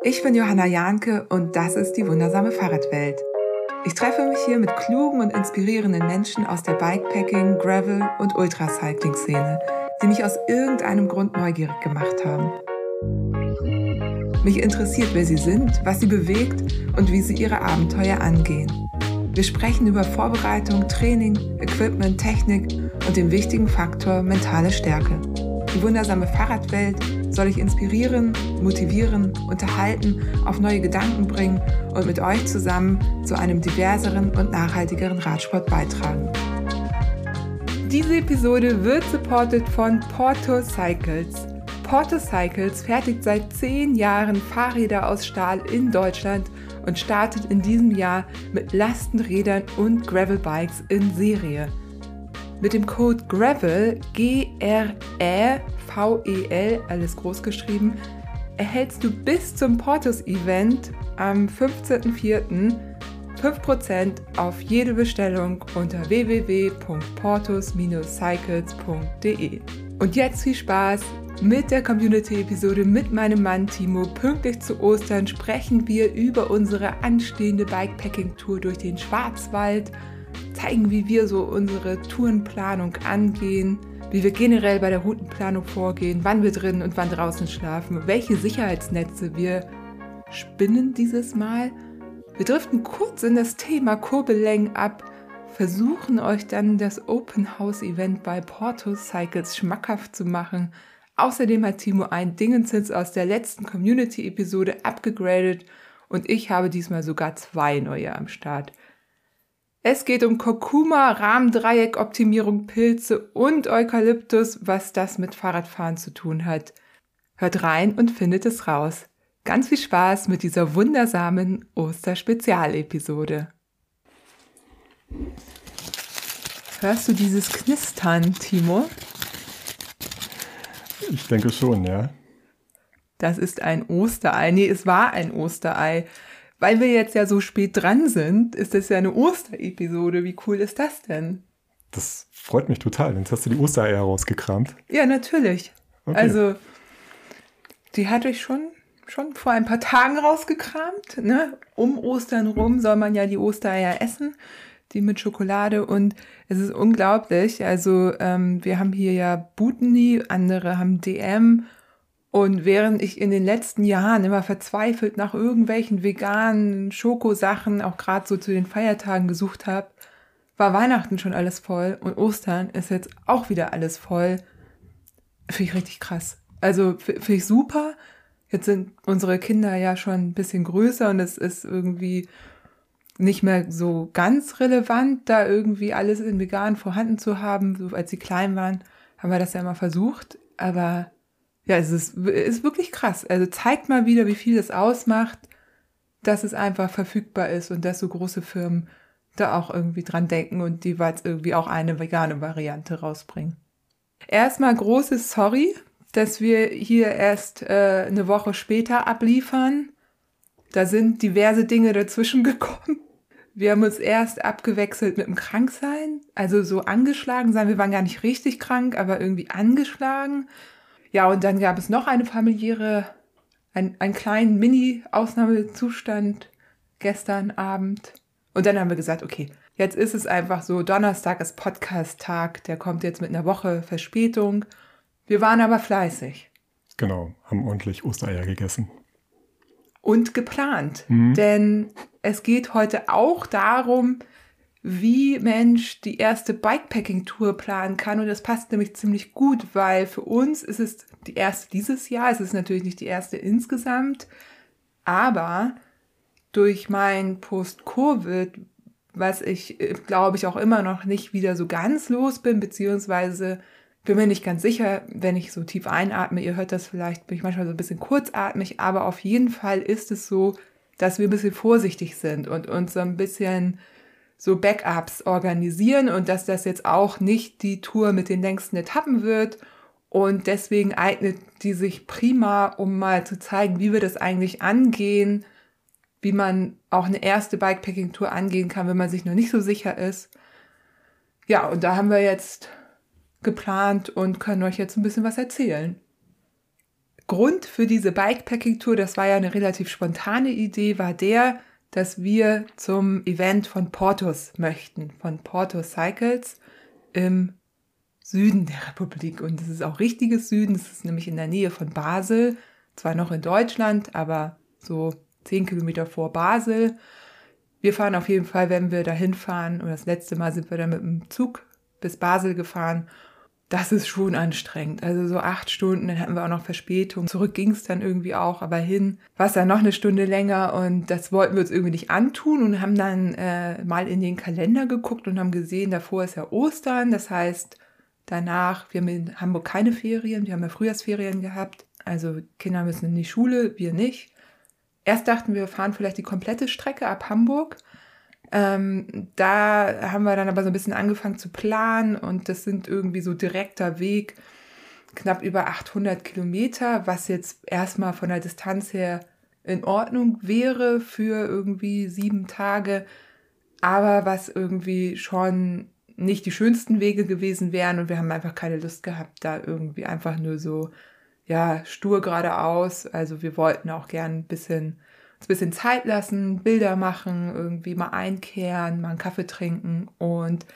Ich bin Johanna Jahnke und das ist die wundersame Fahrradwelt. Ich treffe mich hier mit klugen und inspirierenden Menschen aus der Bikepacking-, Gravel- und Ultracycling-Szene, die mich aus irgendeinem Grund neugierig gemacht haben. Mich interessiert, wer sie sind, was sie bewegt und wie sie ihre Abenteuer angehen. Wir sprechen über Vorbereitung, Training, Equipment, Technik und den wichtigen Faktor mentale Stärke. Die wundersame Fahrradwelt soll ich inspirieren, motivieren, unterhalten, auf neue Gedanken bringen und mit euch zusammen zu einem diverseren und nachhaltigeren Radsport beitragen. Diese Episode wird supported von Porto Cycles. Porto Cycles fertigt seit 10 Jahren Fahrräder aus Stahl in Deutschland und startet in diesem Jahr mit Lastenrädern und Gravelbikes in Serie. Mit dem Code GRAVEL, G-R-E-V-E-L, alles groß geschrieben, erhältst du bis zum Portos-Event am 15.04. 5% auf jede Bestellung unter www.portos-cycles.de. Und jetzt viel Spaß mit der Community-Episode mit meinem Mann Timo. Pünktlich zu Ostern sprechen wir über unsere anstehende Bikepacking-Tour durch den Schwarzwald, zeigen, wie wir so unsere Tourenplanung angehen, wie wir generell bei der Routenplanung vorgehen, wann wir drinnen und wann draußen schlafen, welche Sicherheitsnetze wir spinnen dieses Mal. Wir driften kurz in das Thema Kurbellängen ab, versuchen euch dann das Open House Event bei Porto Cycles schmackhaft zu machen. Außerdem hat Timo ein Dingensitz aus der letzten Community-Episode abgegradet und ich habe diesmal sogar 2 neue am Start. Es geht um Kurkuma, Rahmendreieck-Optimierung, Pilze und Eukalyptus, was das mit Fahrradfahren zu tun hat. Hört rein und findet es raus. Ganz viel Spaß mit dieser wundersamen Oster-Spezialepisode. Hörst du dieses Knistern, Timo? Ich denke schon, ja. Das ist ein Osterei. Nee, es war ein Osterei. Weil wir jetzt ja so spät dran sind, ist das ja eine Osterepisode. Wie cool ist das denn? Das freut mich total. Jetzt hast du die Ostereier rausgekramt. Ja, natürlich. Okay. Also, die hatte ich schon vor ein paar Tagen rausgekramt. Ne? Um Ostern rum soll man ja die Ostereier essen, die mit Schokolade. Und es ist unglaublich. Also, wir haben hier ja Butni, andere haben DM. Und während ich in den letzten Jahren immer verzweifelt nach irgendwelchen veganen Schokosachen, auch gerade so zu den Feiertagen gesucht habe, war Weihnachten schon alles voll und Ostern ist jetzt auch wieder alles voll. Finde ich richtig krass. Also finde ich super. Jetzt sind unsere Kinder ja schon ein bisschen größer und es ist irgendwie nicht mehr so ganz relevant, da irgendwie alles in vegan vorhanden zu haben. So als sie klein waren, haben wir das ja immer versucht. Aber ja, es ist wirklich krass. Also zeigt mal wieder, wie viel es ausmacht, dass es einfach verfügbar ist und dass so große Firmen da auch irgendwie dran denken und die jetzt irgendwie auch eine vegane Variante rausbringen. Erstmal großes Sorry, dass wir hier erst eine Woche später abliefern. Da sind diverse Dinge dazwischen gekommen. Wir haben uns erst abgewechselt mit dem Kranksein, also so angeschlagen sein. Wir waren gar nicht richtig krank, aber irgendwie angeschlagen. Ja, und dann gab es noch einen kleinen Mini-Ausnahmezustand gestern Abend. Und dann haben wir gesagt, okay, jetzt ist es einfach so, Donnerstag ist Podcast-Tag, der kommt jetzt mit einer Woche Verspätung. Wir waren aber fleißig. Genau, haben ordentlich Ostereier gegessen. Und geplant, denn es geht heute auch darum, wie Mensch die erste Bikepacking-Tour planen kann. Und das passt nämlich ziemlich gut, weil für uns ist es die erste dieses Jahr. Es ist natürlich nicht die erste insgesamt, aber durch mein Post-Covid, was ich, glaube ich, auch immer noch nicht wieder so ganz los bin, beziehungsweise bin mir nicht ganz sicher, wenn ich so tief einatme, ihr hört das vielleicht, bin ich manchmal so ein bisschen kurzatmig, aber auf jeden Fall ist es so, dass wir ein bisschen vorsichtig sind und uns so ein bisschen so Backups organisieren und dass das jetzt auch nicht die Tour mit den längsten Etappen wird und deswegen eignet die sich prima, um mal zu zeigen, wie wir das eigentlich angehen, wie man auch eine erste Bikepacking-Tour angehen kann, wenn man sich noch nicht so sicher ist. Ja, und da haben wir jetzt geplant und können euch jetzt ein bisschen was erzählen. Grund für diese Bikepacking-Tour, das war ja eine relativ spontane Idee, war dass wir zum Event von Porthos möchten, von Porthos Cycles im Süden der Republik. Und das ist auch richtiges Süden, das ist nämlich in der Nähe von Basel, zwar noch in Deutschland, aber so 10 Kilometer vor Basel. Wir fahren auf jeden Fall, wenn wir da hinfahren, und das letzte Mal sind wir dann mit dem Zug bis Basel gefahren. Das ist schon anstrengend. Also so 8 Stunden, dann hatten wir auch noch Verspätung. Zurück ging es dann irgendwie auch, aber hin war es dann noch eine Stunde länger und das wollten wir uns irgendwie nicht antun und haben dann mal in den Kalender geguckt und haben gesehen, davor ist ja Ostern. Das heißt, danach, wir haben in Hamburg keine Ferien, wir haben ja Frühjahrsferien gehabt. Also Kinder müssen in die Schule, wir nicht. Erst dachten wir fahren vielleicht die komplette Strecke ab Hamburg. Da haben wir dann aber so ein bisschen angefangen zu planen und das sind irgendwie so direkter Weg, knapp über 800 Kilometer, was jetzt erstmal von der Distanz her in Ordnung wäre für irgendwie 7 Tage, aber was irgendwie schon nicht die schönsten Wege gewesen wären und wir haben einfach keine Lust gehabt, da irgendwie einfach nur so, ja, stur geradeaus. Also wir wollten auch gern uns ein bisschen Zeit lassen, Bilder machen, irgendwie mal einkehren, mal einen Kaffee trinken und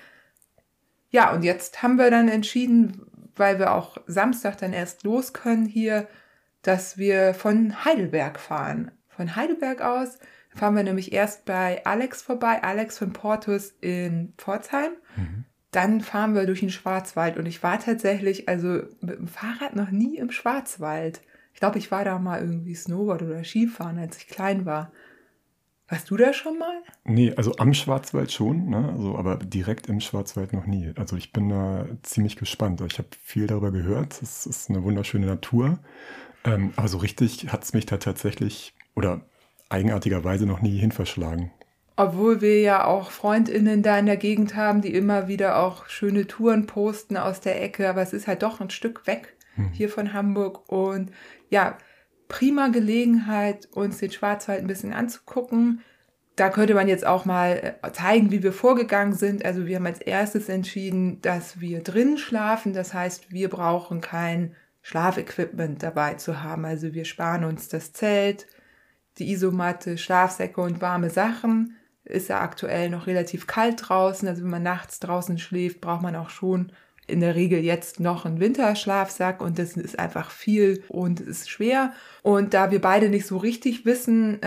ja, und jetzt haben wir dann entschieden, weil wir auch Samstag dann erst los können hier, dass wir von Heidelberg fahren. Von Heidelberg aus fahren wir nämlich erst bei Alex vorbei, Alex von Porthos in Pforzheim. Dann fahren wir durch den Schwarzwald und ich war tatsächlich, also mit dem Fahrrad noch nie im Schwarzwald. Ich glaube, ich war da mal irgendwie Snowboard oder Skifahren, als ich klein war. Warst du da schon mal? Nee, also am Schwarzwald schon, ne? Also, aber direkt im Schwarzwald noch nie. Also ich bin da ziemlich gespannt. Ich habe viel darüber gehört. Es ist eine wunderschöne Natur. Aber so richtig hat es mich da tatsächlich oder eigenartigerweise noch nie hinverschlagen. Obwohl wir ja auch FreundInnen da in der Gegend haben, die immer wieder auch schöne Touren posten aus der Ecke. Aber es ist halt doch ein Stück weg hier von Hamburg. Und ja, prima Gelegenheit, uns den Schwarzwald ein bisschen anzugucken. Da könnte man jetzt auch mal zeigen, wie wir vorgegangen sind. Also wir haben als erstes entschieden, dass wir drin schlafen. Das heißt, wir brauchen kein Schlafequipment dabei zu haben. Also wir sparen uns das Zelt, die Isomatte, Schlafsäcke und warme Sachen. Ist ja aktuell noch relativ kalt draußen. Also wenn man nachts draußen schläft, braucht man auch schon in der Regel jetzt noch einen Winterschlafsack und das ist einfach viel und es ist schwer. Und da wir beide nicht so richtig wissen,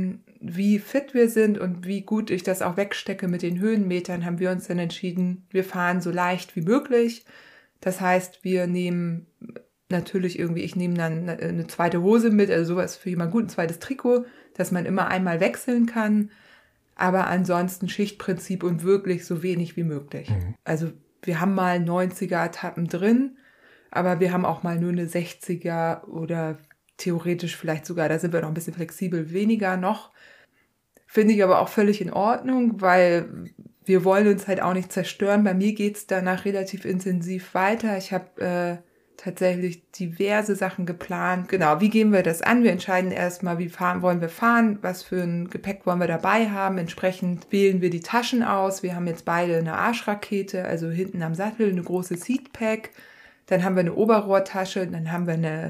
wie fit wir sind und wie gut ich das auch wegstecke mit den Höhenmetern, haben wir uns dann entschieden, wir fahren so leicht wie möglich. Das heißt, wir nehmen natürlich irgendwie, ich nehme dann eine zweite Hose mit, also sowas für jemanden gut, ein zweites Trikot, dass man immer einmal wechseln kann. Aber ansonsten Schichtprinzip und wirklich so wenig wie möglich. Also wir haben mal 90er-Etappen drin, aber wir haben auch mal nur eine 60er oder theoretisch vielleicht sogar, da sind wir noch ein bisschen flexibel, weniger noch. Finde ich aber auch völlig in Ordnung, weil wir wollen uns halt auch nicht zerstören. Bei mir geht es danach relativ intensiv weiter. Ich habe tatsächlich diverse Sachen geplant. Genau, wie gehen wir das an? Wir entscheiden erstmal, wollen wir fahren, was für ein Gepäck wollen wir dabei haben. Entsprechend wählen wir die Taschen aus. Wir haben jetzt beide eine Arschrakete, also hinten am Sattel eine große Seatpack. Dann haben wir eine Oberrohrtasche, dann haben wir eine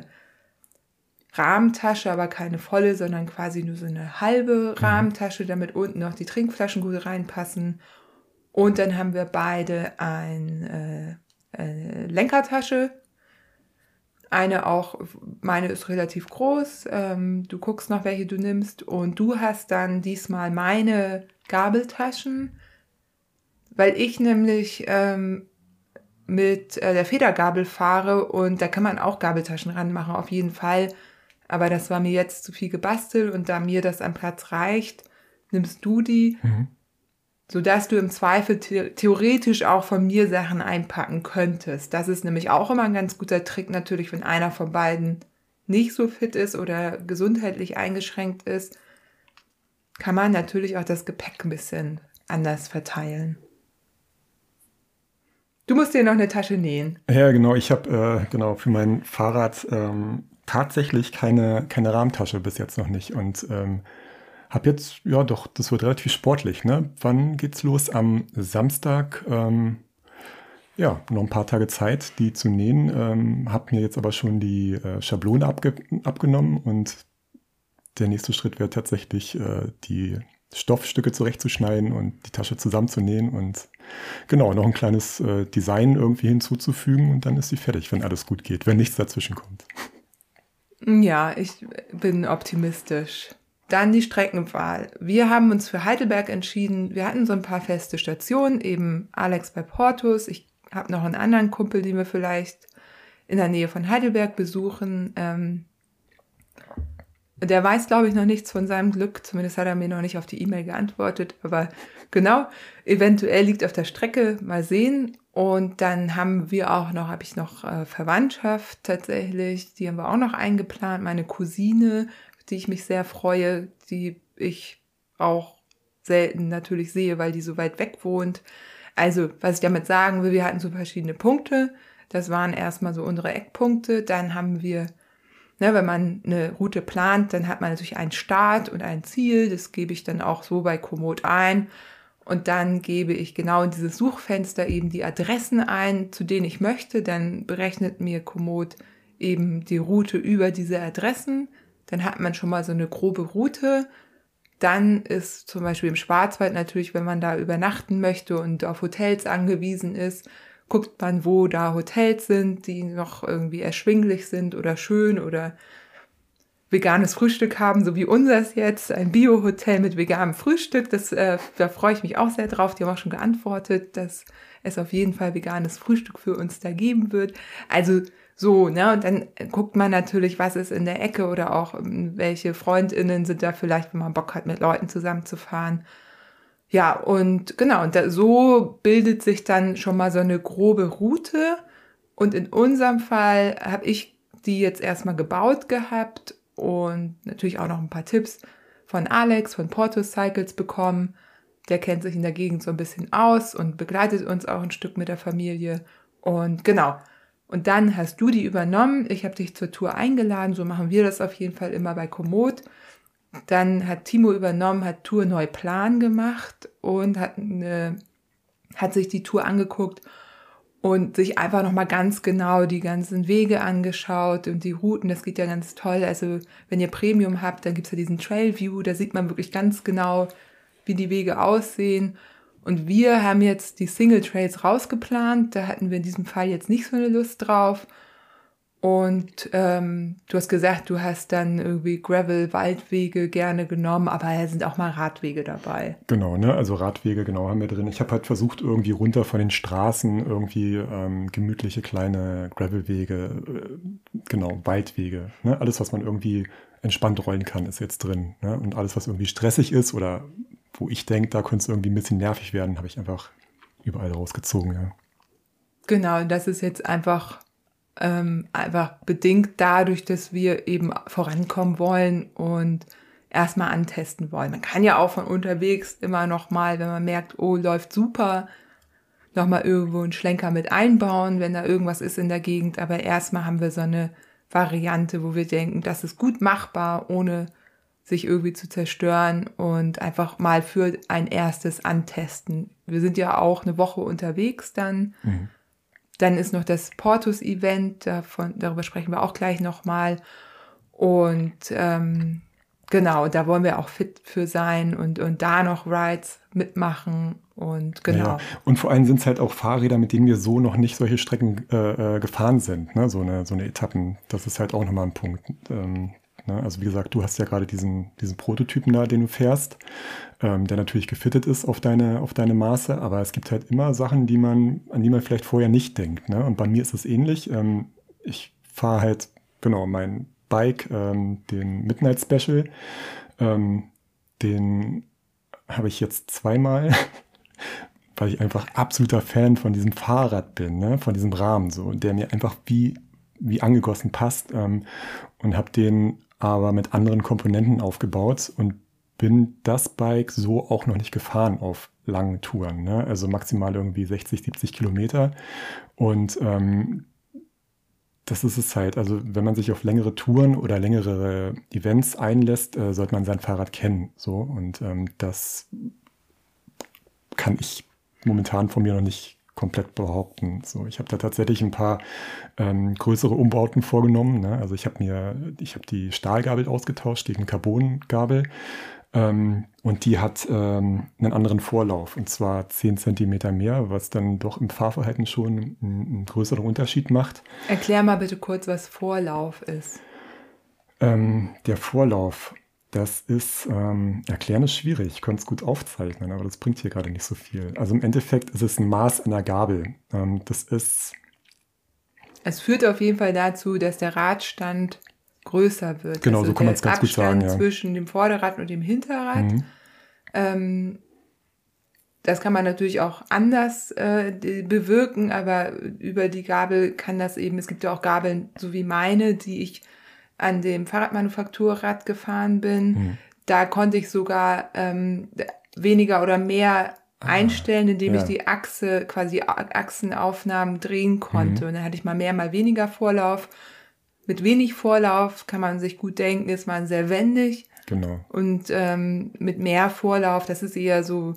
Rahmentasche, aber keine volle, sondern quasi nur so eine halbe Rahmentasche, damit unten noch die Trinkflaschen gut reinpassen. Und dann haben wir beide eine Lenkertasche. Meine ist relativ groß. Du guckst noch, welche du nimmst. Und du hast dann diesmal meine Gabeltaschen, weil ich nämlich mit der Federgabel fahre und da kann man auch Gabeltaschen ranmachen, auf jeden Fall. Aber das war mir jetzt zu viel gebastelt und da mir das an Platz reicht, nimmst du die, sodass du im Zweifel theoretisch auch von mir Sachen einpacken könntest. Das ist nämlich auch immer ein ganz guter Trick natürlich, wenn einer von beiden nicht so fit ist oder gesundheitlich eingeschränkt ist, kann man natürlich auch das Gepäck ein bisschen anders verteilen. Du musst dir noch eine Tasche nähen. Ja, genau. Ich habe für mein Fahrrad tatsächlich keine Rahmentasche bis jetzt noch nicht und habe jetzt, ja doch, das wird relativ sportlich, ne? Wann geht's los? Am Samstag ja, noch ein paar Tage Zeit, die zu nähen. Habe mir jetzt aber schon die Schablone abgenommen und der nächste Schritt wäre tatsächlich, die Stoffstücke zurechtzuschneiden und die Tasche zusammenzunähen und genau, noch ein kleines Design irgendwie hinzuzufügen und dann ist sie fertig, wenn alles gut geht, wenn nichts dazwischen kommt. Ja, ich bin optimistisch. Dann die Streckenwahl. Wir haben uns für Heidelberg entschieden. Wir hatten so ein paar feste Stationen, eben Alex bei Portus. Ich habe noch einen anderen Kumpel, den wir vielleicht in der Nähe von Heidelberg besuchen. Der weiß, glaube ich, noch nichts von seinem Glück. Zumindest hat er mir noch nicht auf die E-Mail geantwortet. Aber genau, eventuell liegt auf der Strecke. Mal sehen. Und dann habe ich noch Verwandtschaft tatsächlich. Die haben wir auch noch eingeplant. Meine Cousine, auf die ich mich sehr freue, die ich auch selten natürlich sehe, weil die so weit weg wohnt. Also, was ich damit sagen will, wir hatten so verschiedene Punkte. Das waren erstmal so unsere Eckpunkte. Dann haben wir, wenn man eine Route plant, dann hat man natürlich einen Start und ein Ziel. Das gebe ich dann auch so bei Komoot ein. Und dann gebe ich genau in dieses Suchfenster eben die Adressen ein, zu denen ich möchte. Dann berechnet mir Komoot eben die Route über diese Adressen. Dann hat man schon mal so eine grobe Route. Dann ist zum Beispiel im Schwarzwald natürlich, wenn man da übernachten möchte und auf Hotels angewiesen ist, guckt man, wo da Hotels sind, die noch irgendwie erschwinglich sind oder schön oder veganes Frühstück haben, so wie unseres jetzt, ein Bio-Hotel mit veganem Frühstück. Da freue ich mich auch sehr drauf. Die haben auch schon geantwortet, dass es auf jeden Fall veganes Frühstück für uns da geben wird. Also so, und dann guckt man natürlich, was ist in der Ecke oder auch welche FreundInnen sind da vielleicht, wenn man Bock hat, mit Leuten zusammenzufahren. Ja, und genau, und so bildet sich dann schon mal so eine grobe Route. Und in unserem Fall habe ich die jetzt erstmal gebaut gehabt und natürlich auch noch ein paar Tipps von Alex, von Portus Cycles bekommen. Der kennt sich in der Gegend so ein bisschen aus und begleitet uns auch ein Stück mit der Familie. Und genau. Und dann hast du die übernommen. Ich habe dich zur Tour eingeladen. So machen wir das auf jeden Fall immer bei Komoot. Dann hat Timo übernommen, hat Tourneuplan gemacht und hat sich die Tour angeguckt und sich einfach nochmal ganz genau die ganzen Wege angeschaut und die Routen. Das geht ja ganz toll. Also wenn ihr Premium habt, dann gibt's ja diesen Trail View. Da sieht man wirklich ganz genau, wie die Wege aussehen. Und wir haben jetzt die Single Trails rausgeplant. Da hatten wir in diesem Fall jetzt nicht so eine Lust drauf. Und du hast gesagt, du hast dann irgendwie Gravel-Waldwege gerne genommen, aber da sind auch mal Radwege dabei. Genau, ne? Also Radwege, genau, haben wir drin. Ich habe halt versucht, irgendwie runter von den Straßen irgendwie gemütliche kleine Gravelwege, genau, Waldwege. Ne? Alles, was man irgendwie entspannt rollen kann, ist jetzt drin. Ne? Und alles, was irgendwie stressig ist oder wo ich denke, da könnte es irgendwie ein bisschen nervig werden, habe ich einfach überall rausgezogen. Ja. Genau, das ist jetzt einfach bedingt dadurch, dass wir eben vorankommen wollen und erstmal antesten wollen. Man kann ja auch von unterwegs immer noch mal, wenn man merkt, oh, läuft super, noch mal irgendwo einen Schlenker mit einbauen, wenn da irgendwas ist in der Gegend. Aber erstmal haben wir so eine Variante, wo wir denken, das ist gut machbar, ohne sich irgendwie zu zerstören und einfach mal für ein erstes Antesten. Wir sind ja auch eine Woche unterwegs dann. Mhm. Dann ist noch das Portus-Event, darüber sprechen wir auch gleich nochmal. Und genau, da wollen wir auch fit für sein und da noch Rides mitmachen. Und genau. Ja, und vor allem sind es halt auch Fahrräder, mit denen wir so noch nicht solche Strecken gefahren sind, ne? So eine Etappen. Das ist halt auch nochmal ein Punkt. Ne? Also wie gesagt, du hast ja gerade diesen Prototypen da, den du fährst, der natürlich gefittet ist auf deine Maße, aber es gibt halt immer Sachen, an die man vielleicht vorher nicht denkt. Ne? Und bei mir ist es ähnlich. Ich fahre halt, genau, mein Bike, den Midnight Special, den habe ich jetzt zweimal, weil ich einfach absoluter Fan von diesem Fahrrad bin, ne? Von diesem Rahmen so, der mir einfach wie angegossen passt, und habe den aber mit anderen Komponenten aufgebaut und bin das Bike so auch noch nicht gefahren auf langen Touren, ne? Also maximal irgendwie 60, 70 Kilometer. Und das ist es halt. Also wenn man sich auf längere Touren oder längere Events einlässt, sollte man sein Fahrrad kennen. So. Und das kann ich momentan von mir noch nicht komplett behaupten. So, ich habe da tatsächlich ein paar größere Umbauten vorgenommen. Ne? Also ich habe die Stahlgabel ausgetauscht gegen Carbongabel. Und die hat einen anderen Vorlauf, und zwar 10 Zentimeter mehr, was dann doch im Fahrverhalten schon einen größeren Unterschied macht. Erklär mal bitte kurz, was Vorlauf ist. Der Vorlauf, das ist, erklären ist schwierig. Ich könnte es gut aufzeichnen, aber das bringt hier gerade nicht so viel. Also im Endeffekt ist es ein Maß einer Gabel. Es führt auf jeden Fall dazu, dass der Radstand größer wird. Genau, so kann man es ganz gut sagen. Der Abstand zwischen dem Vorderrad und dem Hinterrad. Das kann man natürlich auch anders bewirken, aber über die Gabel kann das eben, es gibt ja auch Gabeln, so wie meine, die ich an dem Fahrradmanufakturrad gefahren bin. Da konnte ich sogar weniger oder mehr einstellen, indem ich die Achse, quasi Achsenaufnahmen drehen konnte. Und dann hatte ich mal mehr, mal weniger Vorlauf. Mit wenig Vorlauf kann man sich gut denken, ist man sehr wendig. Genau. Und mit mehr Vorlauf, das ist eher so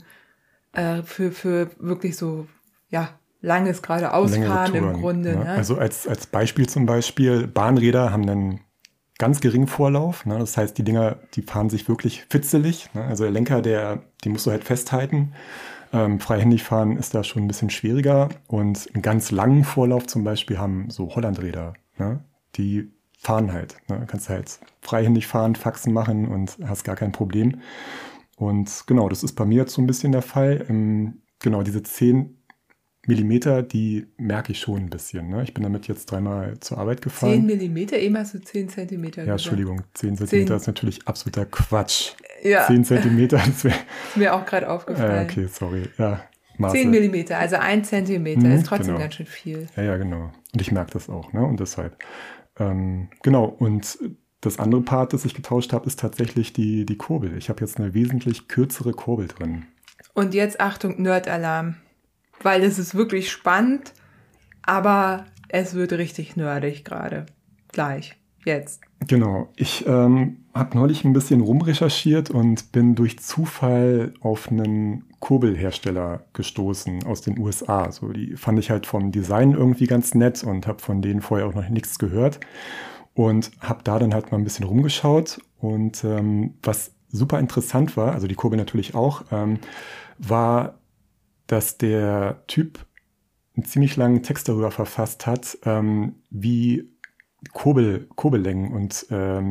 für wirklich so, ja, langes gradaausfahren im Grunde. Ne? Ne? Also als Beispiel zum Beispiel, Bahnräder haben einen ganz geringen Vorlauf. Ne? Das heißt, die Dinger, die fahren sich wirklich fitzelig. Ne? Also der Lenker, die musst du halt festhalten. Freihändig fahren ist da schon ein bisschen schwieriger. Und einen ganz langen Vorlauf zum Beispiel haben so Hollandräder. Ne? Die fahren halt. Ne? Kannst halt freihändig fahren, Faxen machen und hast gar kein Problem. Und genau, das ist bei mir jetzt so ein bisschen der Fall. Genau, diese 10 Millimeter, die merke ich schon ein bisschen. Ne? Ich bin damit jetzt 3-mal zur Arbeit gefahren. 10 Millimeter? Eben hast du 10 Zentimeter Ja, Entschuldigung, 10 Zentimeter ist natürlich absoluter Quatsch. Ja. 10 Zentimeter, das wäre... Ist mir auch gerade aufgefallen. Okay, sorry. Ja, Maße. 10 Millimeter, also 1 Zentimeter ist trotzdem ganz schön viel. Ja, genau. Und ich merke das auch, ne? Und deshalb. Genau, und das andere Part, das ich getauscht habe, ist tatsächlich die Kurbel. Ich habe jetzt eine wesentlich kürzere Kurbel drin. Und jetzt Achtung, Nerd-Alarm. Weil es ist wirklich spannend, aber es wird richtig nerdig gerade. Gleich, jetzt. Genau, ich habe neulich ein bisschen rumrecherchiert und bin durch Zufall auf einen Kurbelhersteller gestoßen aus den USA. So, die fand ich halt vom Design irgendwie ganz nett und habe von denen vorher auch noch nichts gehört. Und habe da dann halt mal ein bisschen rumgeschaut. Und was super interessant war, also die Kurbel natürlich auch, war, dass der Typ einen ziemlich langen Text darüber verfasst hat, wie Kurbellängen und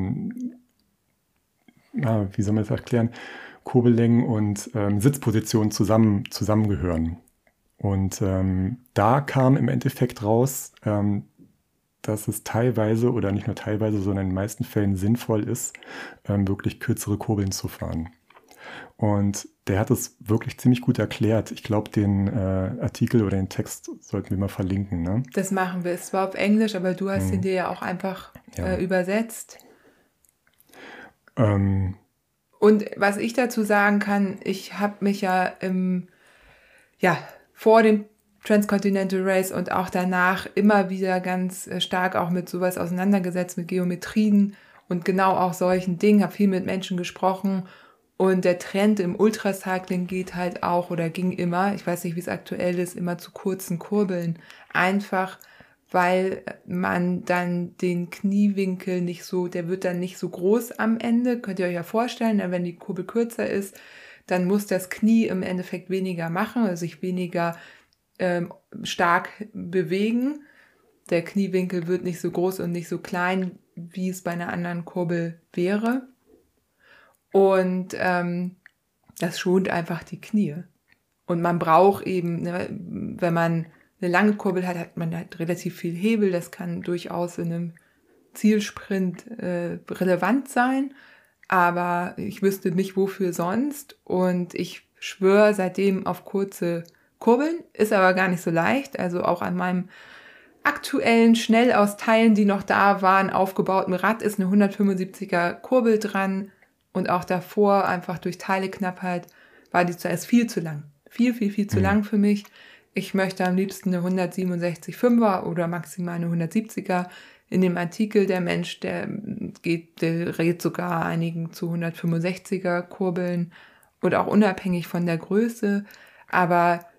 wie soll man das erklären? Kurbellängen und Sitzpositionen zusammengehören. Und da kam im Endeffekt raus, dass es teilweise oder nicht nur teilweise, sondern in den meisten Fällen sinnvoll ist, wirklich kürzere Kurbeln zu fahren. Und der hat es wirklich ziemlich gut erklärt. Ich glaube, den Artikel oder den Text sollten wir mal verlinken. Ne? Das machen wir. Es war auf Englisch, aber du hast ihn dir ja auch einfach übersetzt. Und was ich dazu sagen kann, ich habe mich ja vor dem Transcontinental Race und auch danach immer wieder ganz stark auch mit sowas auseinandergesetzt, mit Geometrien und genau auch solchen Dingen, habe viel mit Menschen gesprochen. Und der Trend im Ultracycling geht halt auch oder ging immer, ich weiß nicht, wie es aktuell ist, immer zu kurzen Kurbeln. Einfach, weil man dann den Kniewinkel nicht so, der wird dann nicht so groß am Ende. Könnt ihr euch ja vorstellen, wenn die Kurbel kürzer ist, dann muss das Knie im Endeffekt weniger machen, also sich weniger stark bewegen. Der Kniewinkel wird nicht so groß und nicht so klein, wie es bei einer anderen Kurbel wäre. Und das schont einfach die Knie. Und man braucht eben, ne, wenn man eine lange Kurbel hat, hat man halt relativ viel Hebel. Das kann durchaus in einem Zielsprint relevant sein. Aber ich wüsste nicht, wofür sonst. Und ich schwöre seitdem auf kurze Kurbeln. Ist aber gar nicht so leicht. Also auch an meinem aktuellen, schnell aus Teilen, die noch da waren, aufgebauten Rad ist eine 175er Kurbel dran. Und auch davor, einfach durch Teileknappheit, war die zuerst viel zu lang. Viel zu lang für mich. Ich möchte am liebsten eine 167,5er oder maximal eine 170er. In dem Artikel, der Mensch, der rät sogar einigen zu 165er Kurbeln und auch unabhängig von der Größe. Aber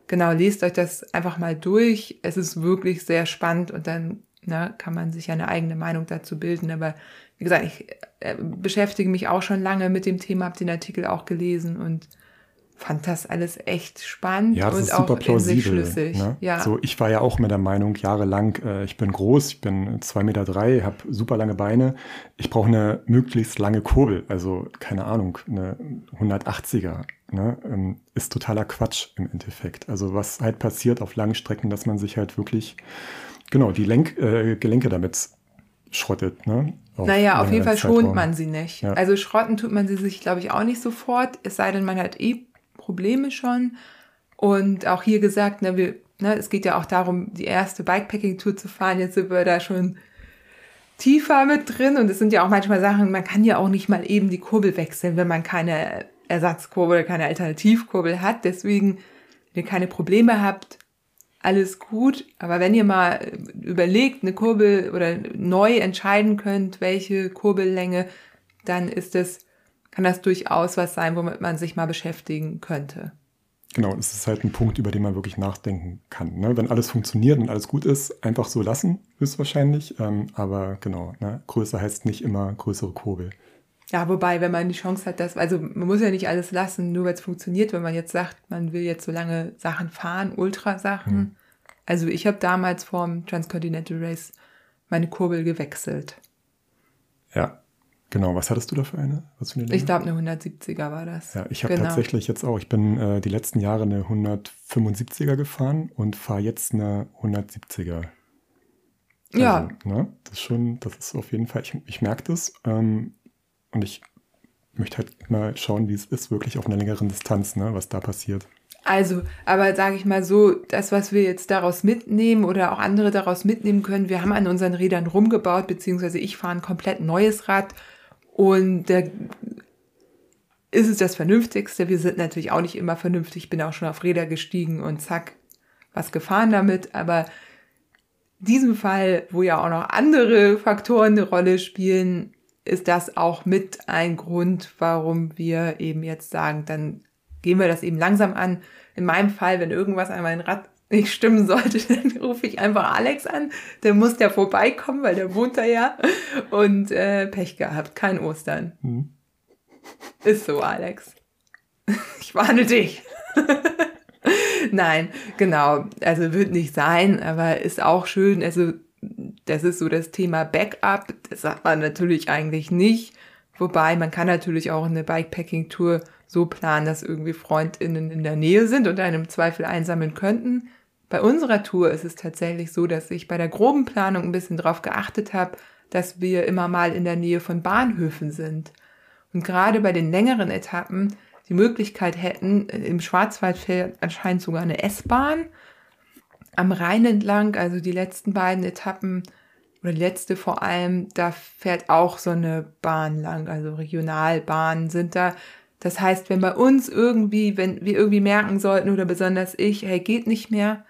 genau, lest euch das einfach mal durch. Es ist wirklich sehr spannend und dann kann man sich eine eigene Meinung dazu bilden. Aber wie gesagt, ich beschäftige mich auch schon lange mit dem Thema, habe den Artikel auch gelesen und fand das alles echt spannend Ja, das und ist super auch in sich plausibel. schlüssig. Ne? Ja. So, ich war ja auch mit der Meinung jahrelang, ich bin groß, ich bin 2,3 Meter, habe super lange Beine. Ich brauche eine möglichst lange Kurbel, also keine Ahnung, eine 180er. Ne? Ist totaler Quatsch im Endeffekt. Also was halt passiert auf langen Strecken, dass man sich halt wirklich, genau, die Gelenke damit schrottet. Ne? Auf jeden Fall schont Zeitraum. man sie nicht. Ja. Also schrotten tut man sie sich, glaube ich, auch nicht sofort, es sei denn, man hat Probleme schon. Und auch hier gesagt, es geht ja auch darum, die erste Bikepacking-Tour zu fahren. Jetzt sind wir da schon tiefer mit drin. Und es sind ja auch manchmal Sachen, man kann ja auch nicht mal eben die Kurbel wechseln, wenn man keine Ersatzkurbel oder keine Alternativkurbel hat. Deswegen, wenn ihr keine Probleme habt, alles gut. Aber wenn ihr mal überlegt, eine Kurbel oder neu entscheiden könnt, welche Kurbellänge, dann kann das durchaus was sein, womit man sich mal beschäftigen könnte. Genau, es ist halt ein Punkt, über den man wirklich nachdenken kann. Ne? Wenn alles funktioniert und alles gut ist, einfach so lassen, höchstwahrscheinlich. Aber genau, Größe heißt nicht immer größere Kurbel. Ja, wobei, wenn man die Chance hat, man muss ja nicht alles lassen, nur weil es funktioniert, wenn man jetzt sagt, man will jetzt so lange Sachen fahren, Ultrasachen. Also ich habe damals vorm Transcontinental Race meine Kurbel gewechselt. Ja. Genau, was hattest du da für eine? Was für eine Länge? Ich glaube, eine 170er war das. Ja, ich habe tatsächlich jetzt auch, ich bin die letzten Jahre eine 175er gefahren und fahre jetzt eine 170er. Also, ja. Das ist auf jeden Fall, ich merke das und ich möchte halt mal schauen, wie es ist, wirklich auf einer längeren Distanz, was da passiert. Also, aber sage ich mal so, das, was wir jetzt daraus mitnehmen oder auch andere daraus mitnehmen können, wir haben an unseren Rädern rumgebaut, beziehungsweise ich fahre ein komplett neues Rad. Und da ist es das Vernünftigste. Wir sind natürlich auch nicht immer vernünftig. Ich bin auch schon auf Räder gestiegen und zack, was gefahren damit. Aber in diesem Fall, wo ja auch noch andere Faktoren eine Rolle spielen, ist das auch mit ein Grund, warum wir eben jetzt sagen, dann gehen wir das eben langsam an. In meinem Fall, wenn irgendwas an meinem Rad nicht stimmen sollte, dann rufe ich einfach Alex an. Der muss ja vorbeikommen, weil der wohnt da ja. Und Pech gehabt, kein Ostern. Ist so, Alex. Ich warne dich. Nein, genau. Also wird nicht sein, aber ist auch schön. Also das ist so das Thema Backup. Das sagt man natürlich eigentlich nicht. Wobei man kann natürlich auch eine Bikepacking-Tour so planen, dass irgendwie FreundInnen in der Nähe sind und einen im Zweifel einsammeln könnten. Bei unserer Tour ist es tatsächlich so, dass ich bei der groben Planung ein bisschen drauf geachtet habe, dass wir immer mal in der Nähe von Bahnhöfen sind. Und gerade bei den längeren Etappen die Möglichkeit hätten, im Schwarzwald fährt anscheinend sogar eine S-Bahn am Rhein entlang, also die letzten beiden Etappen oder die letzte vor allem, da fährt auch so eine Bahn lang, also Regionalbahnen sind da. Das heißt, wenn bei uns wenn wir irgendwie merken sollten oder besonders ich, hey, geht nicht mehr,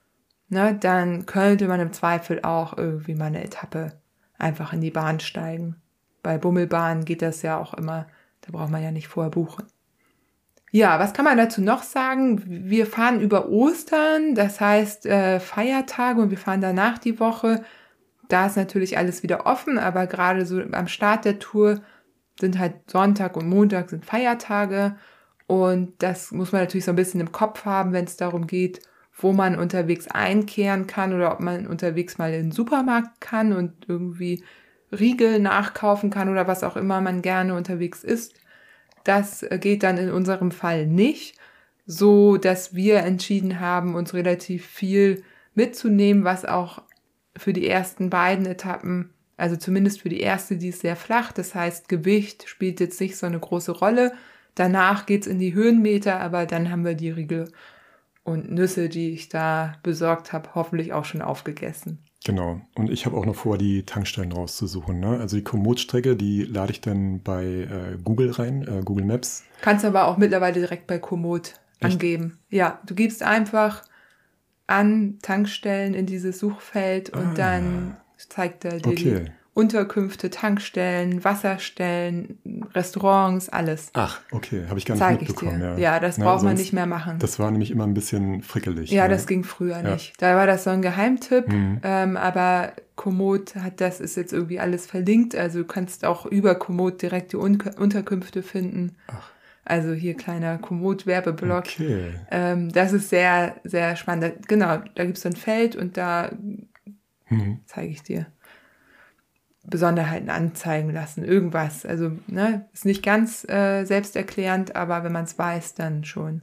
dann könnte man im Zweifel auch irgendwie mal eine Etappe einfach in die Bahn steigen. Bei Bummelbahnen geht das ja auch immer, da braucht man ja nicht vorher buchen. Ja, was kann man dazu noch sagen? Wir fahren über Ostern, das heißt Feiertage und wir fahren danach die Woche. Da ist natürlich alles wieder offen, aber gerade so am Start der Tour sind halt Sonntag und Montag sind Feiertage und das muss man natürlich so ein bisschen im Kopf haben, wenn es darum geht, wo man unterwegs einkehren kann oder ob man unterwegs mal in den Supermarkt kann und irgendwie Riegel nachkaufen kann oder was auch immer man gerne unterwegs isst. Das geht dann in unserem Fall nicht, so dass wir entschieden haben, uns relativ viel mitzunehmen, was auch für die ersten beiden Etappen, also zumindest für die erste, die ist sehr flach, das heißt Gewicht spielt jetzt nicht so eine große Rolle. Danach geht's in die Höhenmeter, aber dann haben wir die Riegel und Nüsse, die ich da besorgt habe, hoffentlich auch schon aufgegessen. Genau. Und ich habe auch noch vor, die Tankstellen rauszusuchen. Also die Komoot-Strecke, die lade ich dann bei Google rein, Google Maps. Kannst aber auch mittlerweile direkt bei Komoot angeben. Ja, du gibst einfach an Tankstellen in dieses Suchfeld und dann zeigt er dir die. Unterkünfte, Tankstellen, Wasserstellen, Restaurants, alles. Ach, okay, habe ich gar nicht mitbekommen. Ja, das braucht man nicht mehr machen. Das war nämlich immer ein bisschen frickelig. Ja, das ging früher nicht. Da war das so ein Geheimtipp, aber Komoot ist jetzt irgendwie alles verlinkt, also du kannst auch über Komoot direkt die Unterkünfte finden. Ach. Also hier kleiner Komoot-Werbeblock. Okay. Das ist sehr, sehr spannend. Genau, da gibt es so ein Feld und da zeige ich dir. Besonderheiten anzeigen lassen, irgendwas. Also, ne, ist nicht ganz selbsterklärend, aber wenn man es weiß, dann schon.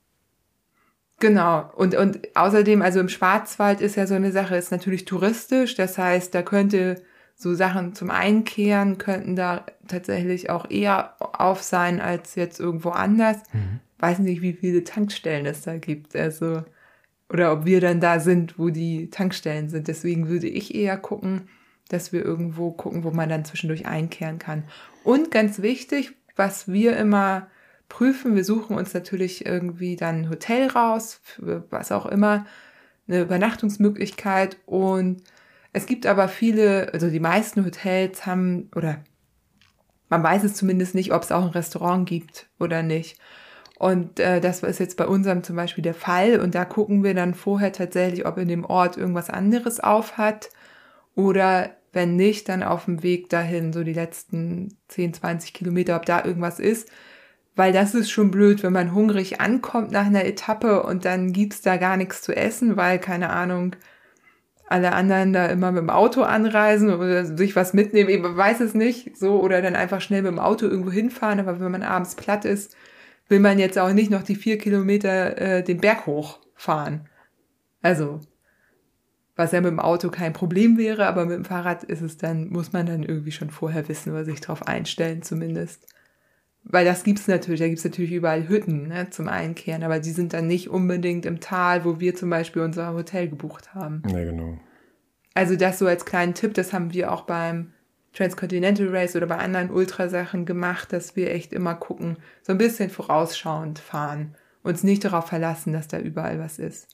Genau. Und außerdem, also im Schwarzwald ist ja so eine Sache, ist natürlich touristisch, das heißt, da könnte so Sachen zum Einkehren könnten da tatsächlich auch eher auf sein als jetzt irgendwo anders. Weiß nicht, wie viele Tankstellen es da gibt, also, oder ob wir dann da sind, wo die Tankstellen sind. Deswegen würde ich eher gucken, dass wir irgendwo gucken, wo man dann zwischendurch einkehren kann. Und ganz wichtig, was wir immer prüfen, wir suchen uns natürlich irgendwie dann ein Hotel raus, für was auch immer, eine Übernachtungsmöglichkeit. Und es gibt aber viele, also die meisten Hotels haben, oder man weiß es zumindest nicht, ob es auch ein Restaurant gibt oder nicht. Und das ist jetzt bei unserem zum Beispiel der Fall. Und da gucken wir dann vorher tatsächlich, ob in dem Ort irgendwas anderes auf hat. Oder wenn nicht, dann auf dem Weg dahin, so die letzten 10, 20 Kilometer, ob da irgendwas ist. Weil das ist schon blöd, wenn man hungrig ankommt nach einer Etappe und dann gibt's da gar nichts zu essen, weil, keine Ahnung, alle anderen da immer mit dem Auto anreisen oder sich was mitnehmen, ich weiß es nicht, so, oder dann einfach schnell mit dem Auto irgendwo hinfahren, aber wenn man abends platt ist, will man jetzt auch nicht noch die 4 Kilometer den Berg hochfahren. Also, was ja mit dem Auto kein Problem wäre, aber mit dem Fahrrad ist es dann, muss man dann irgendwie schon vorher wissen oder sich drauf einstellen zumindest. Weil das gibt's natürlich, da gibt's natürlich überall Hütten, ne, zum Einkehren, aber die sind dann nicht unbedingt im Tal, wo wir zum Beispiel unser Hotel gebucht haben. Ja, genau. Also das so als kleinen Tipp, das haben wir auch beim Transcontinental Race oder bei anderen Ultrasachen gemacht, dass wir echt immer gucken, so ein bisschen vorausschauend fahren, uns nicht darauf verlassen, dass da überall was ist.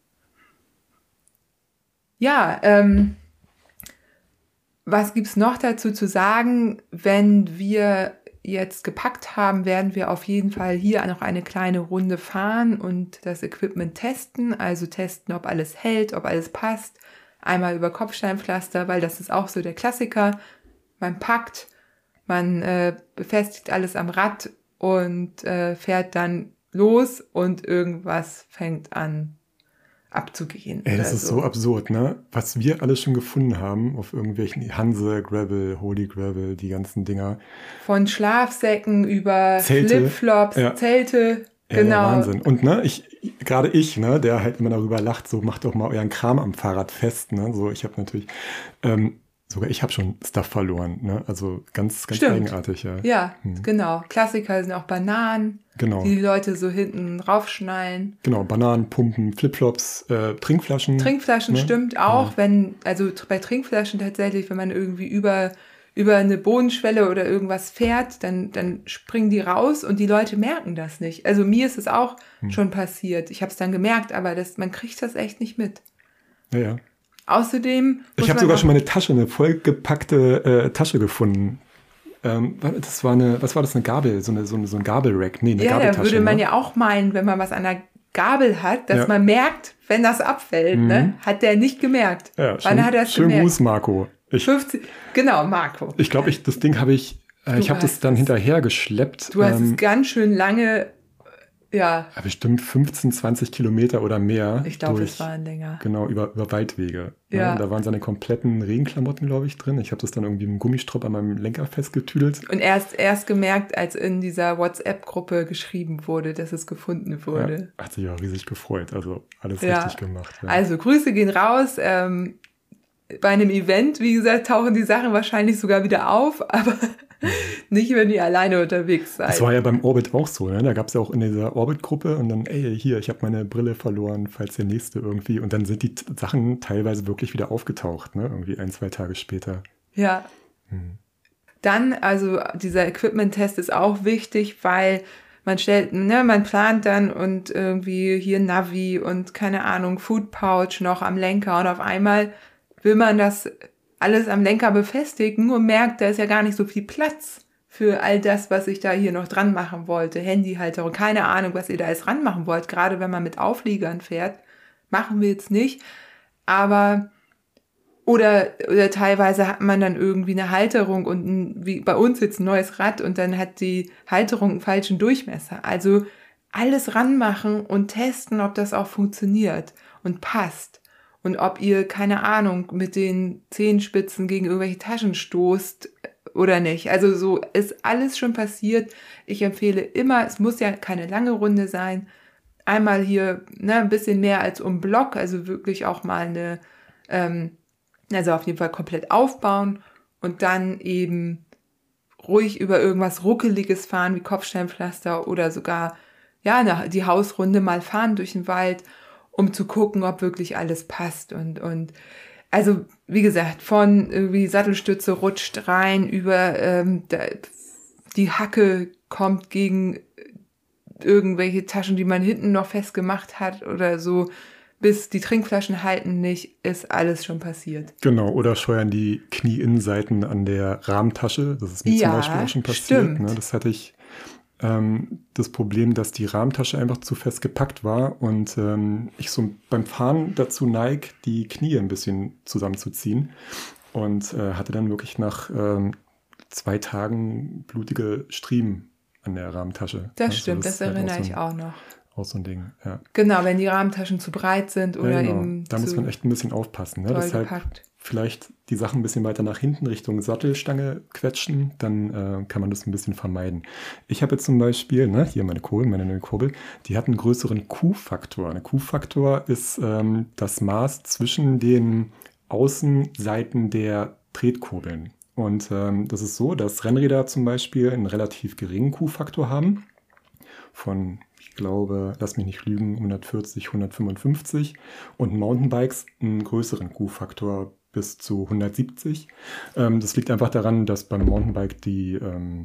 Ja, was gibt's noch dazu zu sagen? Wenn wir jetzt gepackt haben, werden wir auf jeden Fall hier noch eine kleine Runde fahren und das Equipment testen, also testen, ob alles hält, ob alles passt. Einmal über Kopfsteinpflaster, weil das ist auch so der Klassiker. Man packt, man befestigt alles am Rad und fährt dann los und irgendwas fängt an abzugehen. Ey, das ist so absurd, ne? Was wir alles schon gefunden haben auf irgendwelchen Hanse, Gravel, Holy Gravel, die ganzen Dinger. Von Schlafsäcken über Zelte, Flipflops, ja. Zelte, ja, genau. Ja, Wahnsinn. Und ne, gerade ich, ne, der halt immer darüber lacht, so macht doch mal euren Kram am Fahrrad fest, ne? So, ich habe natürlich, sogar ich habe schon Stuff verloren, ne? Also ganz Stimmt. eigenartig, ja. Ja, genau. Klassiker sind auch Bananen, genau. Die Leute so hinten raufschnallen. Genau, Bananen, Pumpen, Flipflops, Trinkflaschen. Trinkflaschen, ne? Stimmt auch, also bei Trinkflaschen tatsächlich, wenn man irgendwie über eine Bodenschwelle oder irgendwas fährt, dann springen die raus und die Leute merken das nicht. Also mir ist es auch schon passiert. Ich habe es dann gemerkt, aber man kriegt das echt nicht mit. Ja, ja. Außerdem... Ich habe sogar schon eine vollgepackte Tasche gefunden. Was war das, eine Gabel, so ein Gabelrack? Nee, eine Gabeltasche. Ja, da würde man ja auch meinen, wenn man was an der Gabel hat, dass man merkt, wenn das abfällt, ne? Hat der nicht gemerkt. Ja, Wann hat er es gemerkt? Schönen Gruß, Marco. 50, genau, Marco. Ich glaube, das Ding habe ich das dann hinterher geschleppt. Du hast es ganz schön lange, ja. Bestimmt 15, 20 Kilometer oder mehr. Ich glaube, es waren länger. Genau, über Waldwege. Ja. Da waren seine kompletten Regenklamotten, glaube ich, drin. Ich habe das dann irgendwie im Gummistrupp an meinem Lenker festgetüdelt. Und erst gemerkt, als in dieser WhatsApp-Gruppe geschrieben wurde, dass es gefunden wurde. Ja, hat sich auch riesig gefreut. Also alles richtig gemacht. Ja. Also Grüße gehen raus. Bei einem Event, wie gesagt, tauchen die Sachen wahrscheinlich sogar wieder auf, aber nicht, wenn ihr alleine unterwegs seid. Das war ja beim Orbit auch so, ne? Da gab es ja auch in dieser Orbit-Gruppe und dann, hier, ich habe meine Brille verloren, falls der nächste irgendwie. Und dann sind die Sachen teilweise wirklich wieder aufgetaucht, ne? Irgendwie 1, 2 Tage später. Ja. Dann, also dieser Equipment-Test ist auch wichtig, weil man plant dann und irgendwie hier Navi und keine Ahnung, Food Pouch noch am Lenker und auf einmal will man das alles am Lenker befestigt, nur merkt, da ist ja gar nicht so viel Platz für all das, was ich da hier noch dran machen wollte. Handyhalterung, keine Ahnung, was ihr da alles dran machen wollt. Gerade wenn man mit Aufliegern fährt, machen wir jetzt nicht. Aber, oder teilweise hat man dann irgendwie eine Halterung und wie bei uns jetzt ein neues Rad und dann hat die Halterung einen falschen Durchmesser. Also alles ranmachen und testen, ob das auch funktioniert und passt. Und ob ihr, keine Ahnung, mit den Zehenspitzen gegen irgendwelche Taschen stoßt oder nicht. Also so ist alles schon passiert. Ich empfehle immer, es muss ja keine lange Runde sein. Einmal hier ein bisschen mehr als um Block, also wirklich auch mal also auf jeden Fall komplett aufbauen und dann eben ruhig über irgendwas Ruckeliges fahren, wie Kopfsteinpflaster oder sogar die Hausrunde mal fahren durch den Wald, um zu gucken, ob wirklich alles passt und also wie gesagt, von irgendwie Sattelstütze rutscht rein, über die Hacke kommt gegen irgendwelche Taschen, die man hinten noch festgemacht hat oder so, bis die Trinkflaschen halten nicht, ist alles schon passiert. Genau, oder scheuern die Knieinnenseiten an der Rahmentasche. Das ist mir zum Beispiel auch schon passiert. Ne? Das hatte ich das Problem, dass die Rahmentasche einfach zu fest gepackt war und ich so beim Fahren dazu neige, die Knie ein bisschen zusammenzuziehen und hatte dann wirklich nach 2 Tagen blutige Striemen an der Rahmentasche. Das stimmt, das erinnere ich auch noch. Auch so ein Ding, ja. Genau, wenn die Rahmentaschen zu breit sind oder eben da muss man echt ein bisschen aufpassen. Ne? Deshalb vielleicht die Sachen ein bisschen weiter nach hinten Richtung Sattelstange quetschen, dann kann man das ein bisschen vermeiden. Ich habe jetzt zum Beispiel, hier meine neue Kurbel, die hat einen größeren Q-Faktor. Ein Q-Faktor ist das Maß zwischen den Außenseiten der Tretkurbeln. Und das ist so, dass Rennräder zum Beispiel einen relativ geringen Q-Faktor haben von, ich glaube, lass mich nicht lügen, 140, 155 und Mountainbikes einen größeren Q-Faktor bis zu 170. Das liegt einfach daran, dass beim Mountainbike die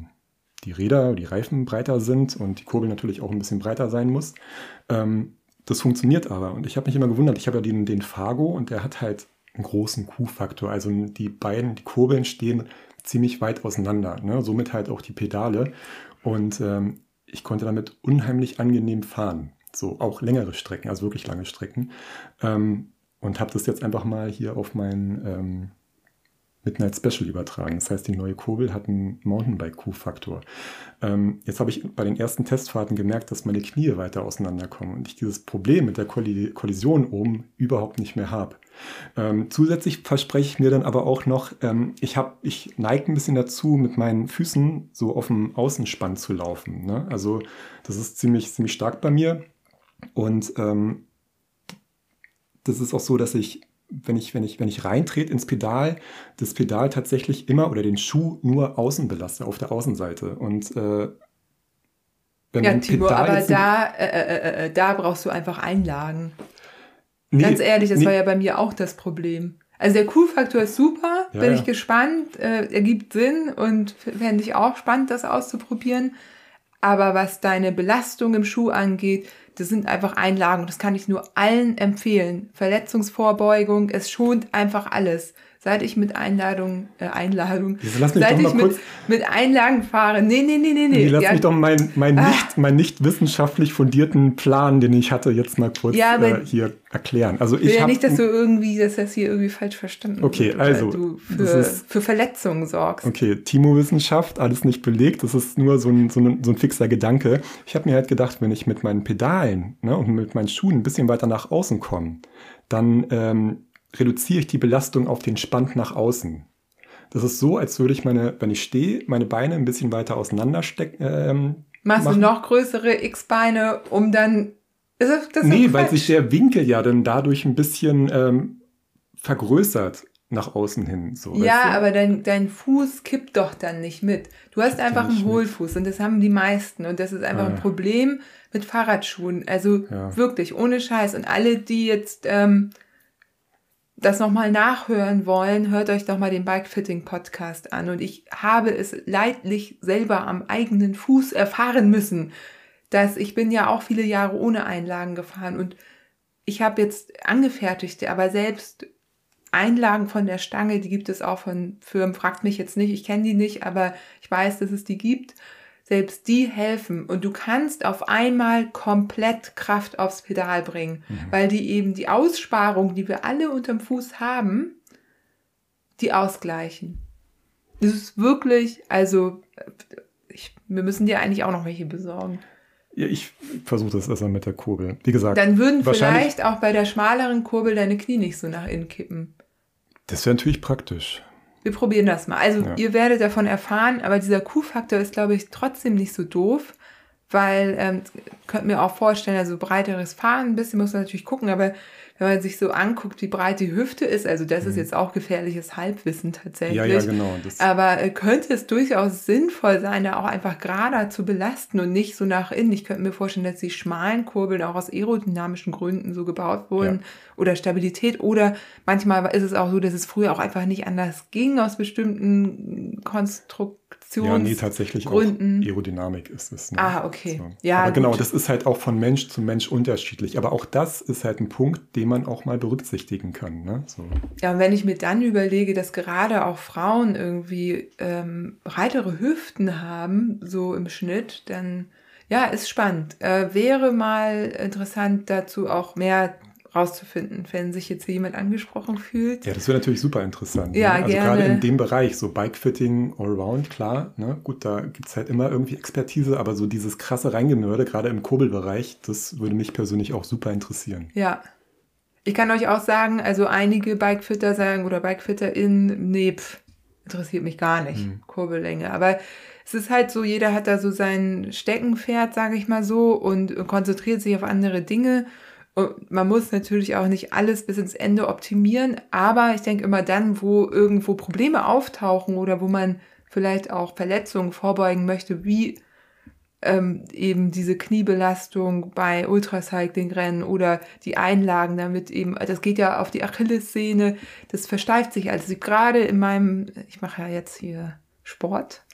Räder, die Reifen breiter sind und die Kurbel natürlich auch ein bisschen breiter sein muss. Das funktioniert aber und ich habe mich immer gewundert, ich habe ja den Fargo und der hat halt einen großen Q-Faktor, also die Kurbeln stehen ziemlich weit auseinander, ne? Somit halt auch die Pedale und ich konnte damit unheimlich angenehm fahren. So auch längere Strecken, also wirklich lange Strecken. Und habe das jetzt einfach mal hier auf mein Midnight Special übertragen. Das heißt, die neue Kurbel hat einen Mountainbike-Q-Faktor. Jetzt habe ich bei den ersten Testfahrten gemerkt, dass meine Knie weiter auseinanderkommen und ich dieses Problem mit der Kollision oben überhaupt nicht mehr habe. Zusätzlich verspreche ich mir dann aber auch noch, ich neige ein bisschen dazu, mit meinen Füßen so auf dem Außenspann zu laufen. Ne? Also das ist ziemlich stark bei mir. Und das ist auch so, dass ich, wenn ich reintrete ins Pedal, das Pedal tatsächlich immer oder den Schuh nur außen belaste, auf der Außenseite. Und wenn Timo, aber da brauchst du einfach Einlagen. Ganz ehrlich, das war ja bei mir auch das Problem. Also der Q-Faktor ist super, bin ich gespannt, ergibt Sinn und fände ich auch spannend, das auszuprobieren. Aber was deine Belastung im Schuh angeht, das sind einfach Einlagen. Das kann ich nur allen empfehlen. Verletzungsvorbeugung, es schont einfach alles. Seit ich mit mit Einlagen fahre. Nee. Lass mich doch meinen nicht wissenschaftlich fundierten Plan, den ich hatte, jetzt mal kurz hier erklären. Also ich will ja nicht, dass das hier irgendwie falsch verstanden wird. Okay, also du für Verletzungen sorgst. Okay, Timo-Wissenschaft, alles nicht belegt. Das ist nur so ein fixer Gedanke. Ich habe mir halt gedacht, wenn ich mit meinen Pedalen und mit meinen Schuhen ein bisschen weiter nach außen komme, dann reduziere ich die Belastung auf den Spann nach außen. Das ist so, als würde ich wenn ich stehe, meine Beine ein bisschen weiter auseinander stecken. Machst du noch größere X-Beine, um dann... weil sich der Winkel ja dann dadurch ein bisschen vergrößert nach außen hin. So, ja, aber dein Fuß kippt doch dann nicht mit. Du hast einfach einen Hohlfuß und das haben die meisten. Und das ist einfach ein Problem mit Fahrradschuhen. Also wirklich, ohne Scheiß. Und alle, die jetzt... das nochmal nachhören wollen, hört euch doch mal den Bike-Fitting-Podcast an. Und ich habe es leidlich selber am eigenen Fuß erfahren müssen, dass ich bin ja auch viele Jahre ohne Einlagen gefahren und ich habe jetzt angefertigte, aber selbst Einlagen von der Stange, die gibt es auch von Firmen, fragt mich jetzt nicht, ich kenne die nicht, aber ich weiß, dass es die gibt. Selbst die helfen und du kannst auf einmal komplett Kraft aufs Pedal bringen, weil die eben die Aussparung, die wir alle unterm Fuß haben, die ausgleichen. Das ist wirklich, also wir müssen dir eigentlich auch noch welche besorgen. Ja, ich versuche das erstmal mit der Kurbel. Wie gesagt, dann würden vielleicht auch bei der schmaleren Kurbel deine Knie nicht so nach innen kippen. Das wäre natürlich praktisch. Wir probieren das mal. Also ihr werdet davon erfahren, aber dieser Q-Faktor ist, glaube ich, trotzdem nicht so doof, weil, könnt mir auch vorstellen, also breiteres Fahren, ein bisschen muss man natürlich gucken, aber wenn man sich so anguckt, wie breit die Hüfte ist, also das ist jetzt auch gefährliches Halbwissen tatsächlich. Ja, genau. Aber könnte es durchaus sinnvoll sein, da auch einfach gerader zu belasten und nicht so nach innen. Ich könnte mir vorstellen, dass die schmalen Kurbeln auch aus aerodynamischen Gründen so gebaut wurden oder Stabilität. Oder manchmal ist es auch so, dass es früher auch einfach nicht anders ging aus bestimmten Konstruktionsgründen. Ja, nee, tatsächlich auch Aerodynamik ist es. Ne? Ah, okay. So. Ja, aber gut. genau, das ist halt auch von Mensch zu Mensch unterschiedlich. Aber auch das ist halt ein Punkt, den man auch mal berücksichtigen kann. Ne? So. Ja, und wenn ich mir dann überlege, dass gerade auch Frauen irgendwie breitere Hüften haben, so im Schnitt, dann ja, ist spannend. Wäre mal interessant, dazu auch mehr rauszufinden, wenn sich jetzt hier jemand angesprochen fühlt. Ja, das wäre natürlich super interessant. Ja, ne? Also gerne. gerade in dem Bereich, so Bikefitting, Allround, klar, ne? Gut, da gibt es halt immer irgendwie Expertise, aber so dieses krasse Reingenörde, gerade im Kurbelbereich, das würde mich persönlich auch super interessieren. Ja. Ich kann euch auch sagen, also einige Bikefitter sagen oder BikefitterInnen, nee, interessiert mich gar nicht, Kurbellänge. Aber es ist halt so, jeder hat da so sein Steckenpferd, sage ich mal so, und konzentriert sich auf andere Dinge. Und man muss natürlich auch nicht alles bis ins Ende optimieren, aber ich denke immer dann, wo irgendwo Probleme auftauchen oder wo man vielleicht auch Verletzungen vorbeugen möchte, wie eben diese Kniebelastung bei Ultracycling-Rennen oder die Einlagen, damit eben, das geht ja auf die Achillessehne, das versteift sich. Also gerade in ich mache ja jetzt hier Sport,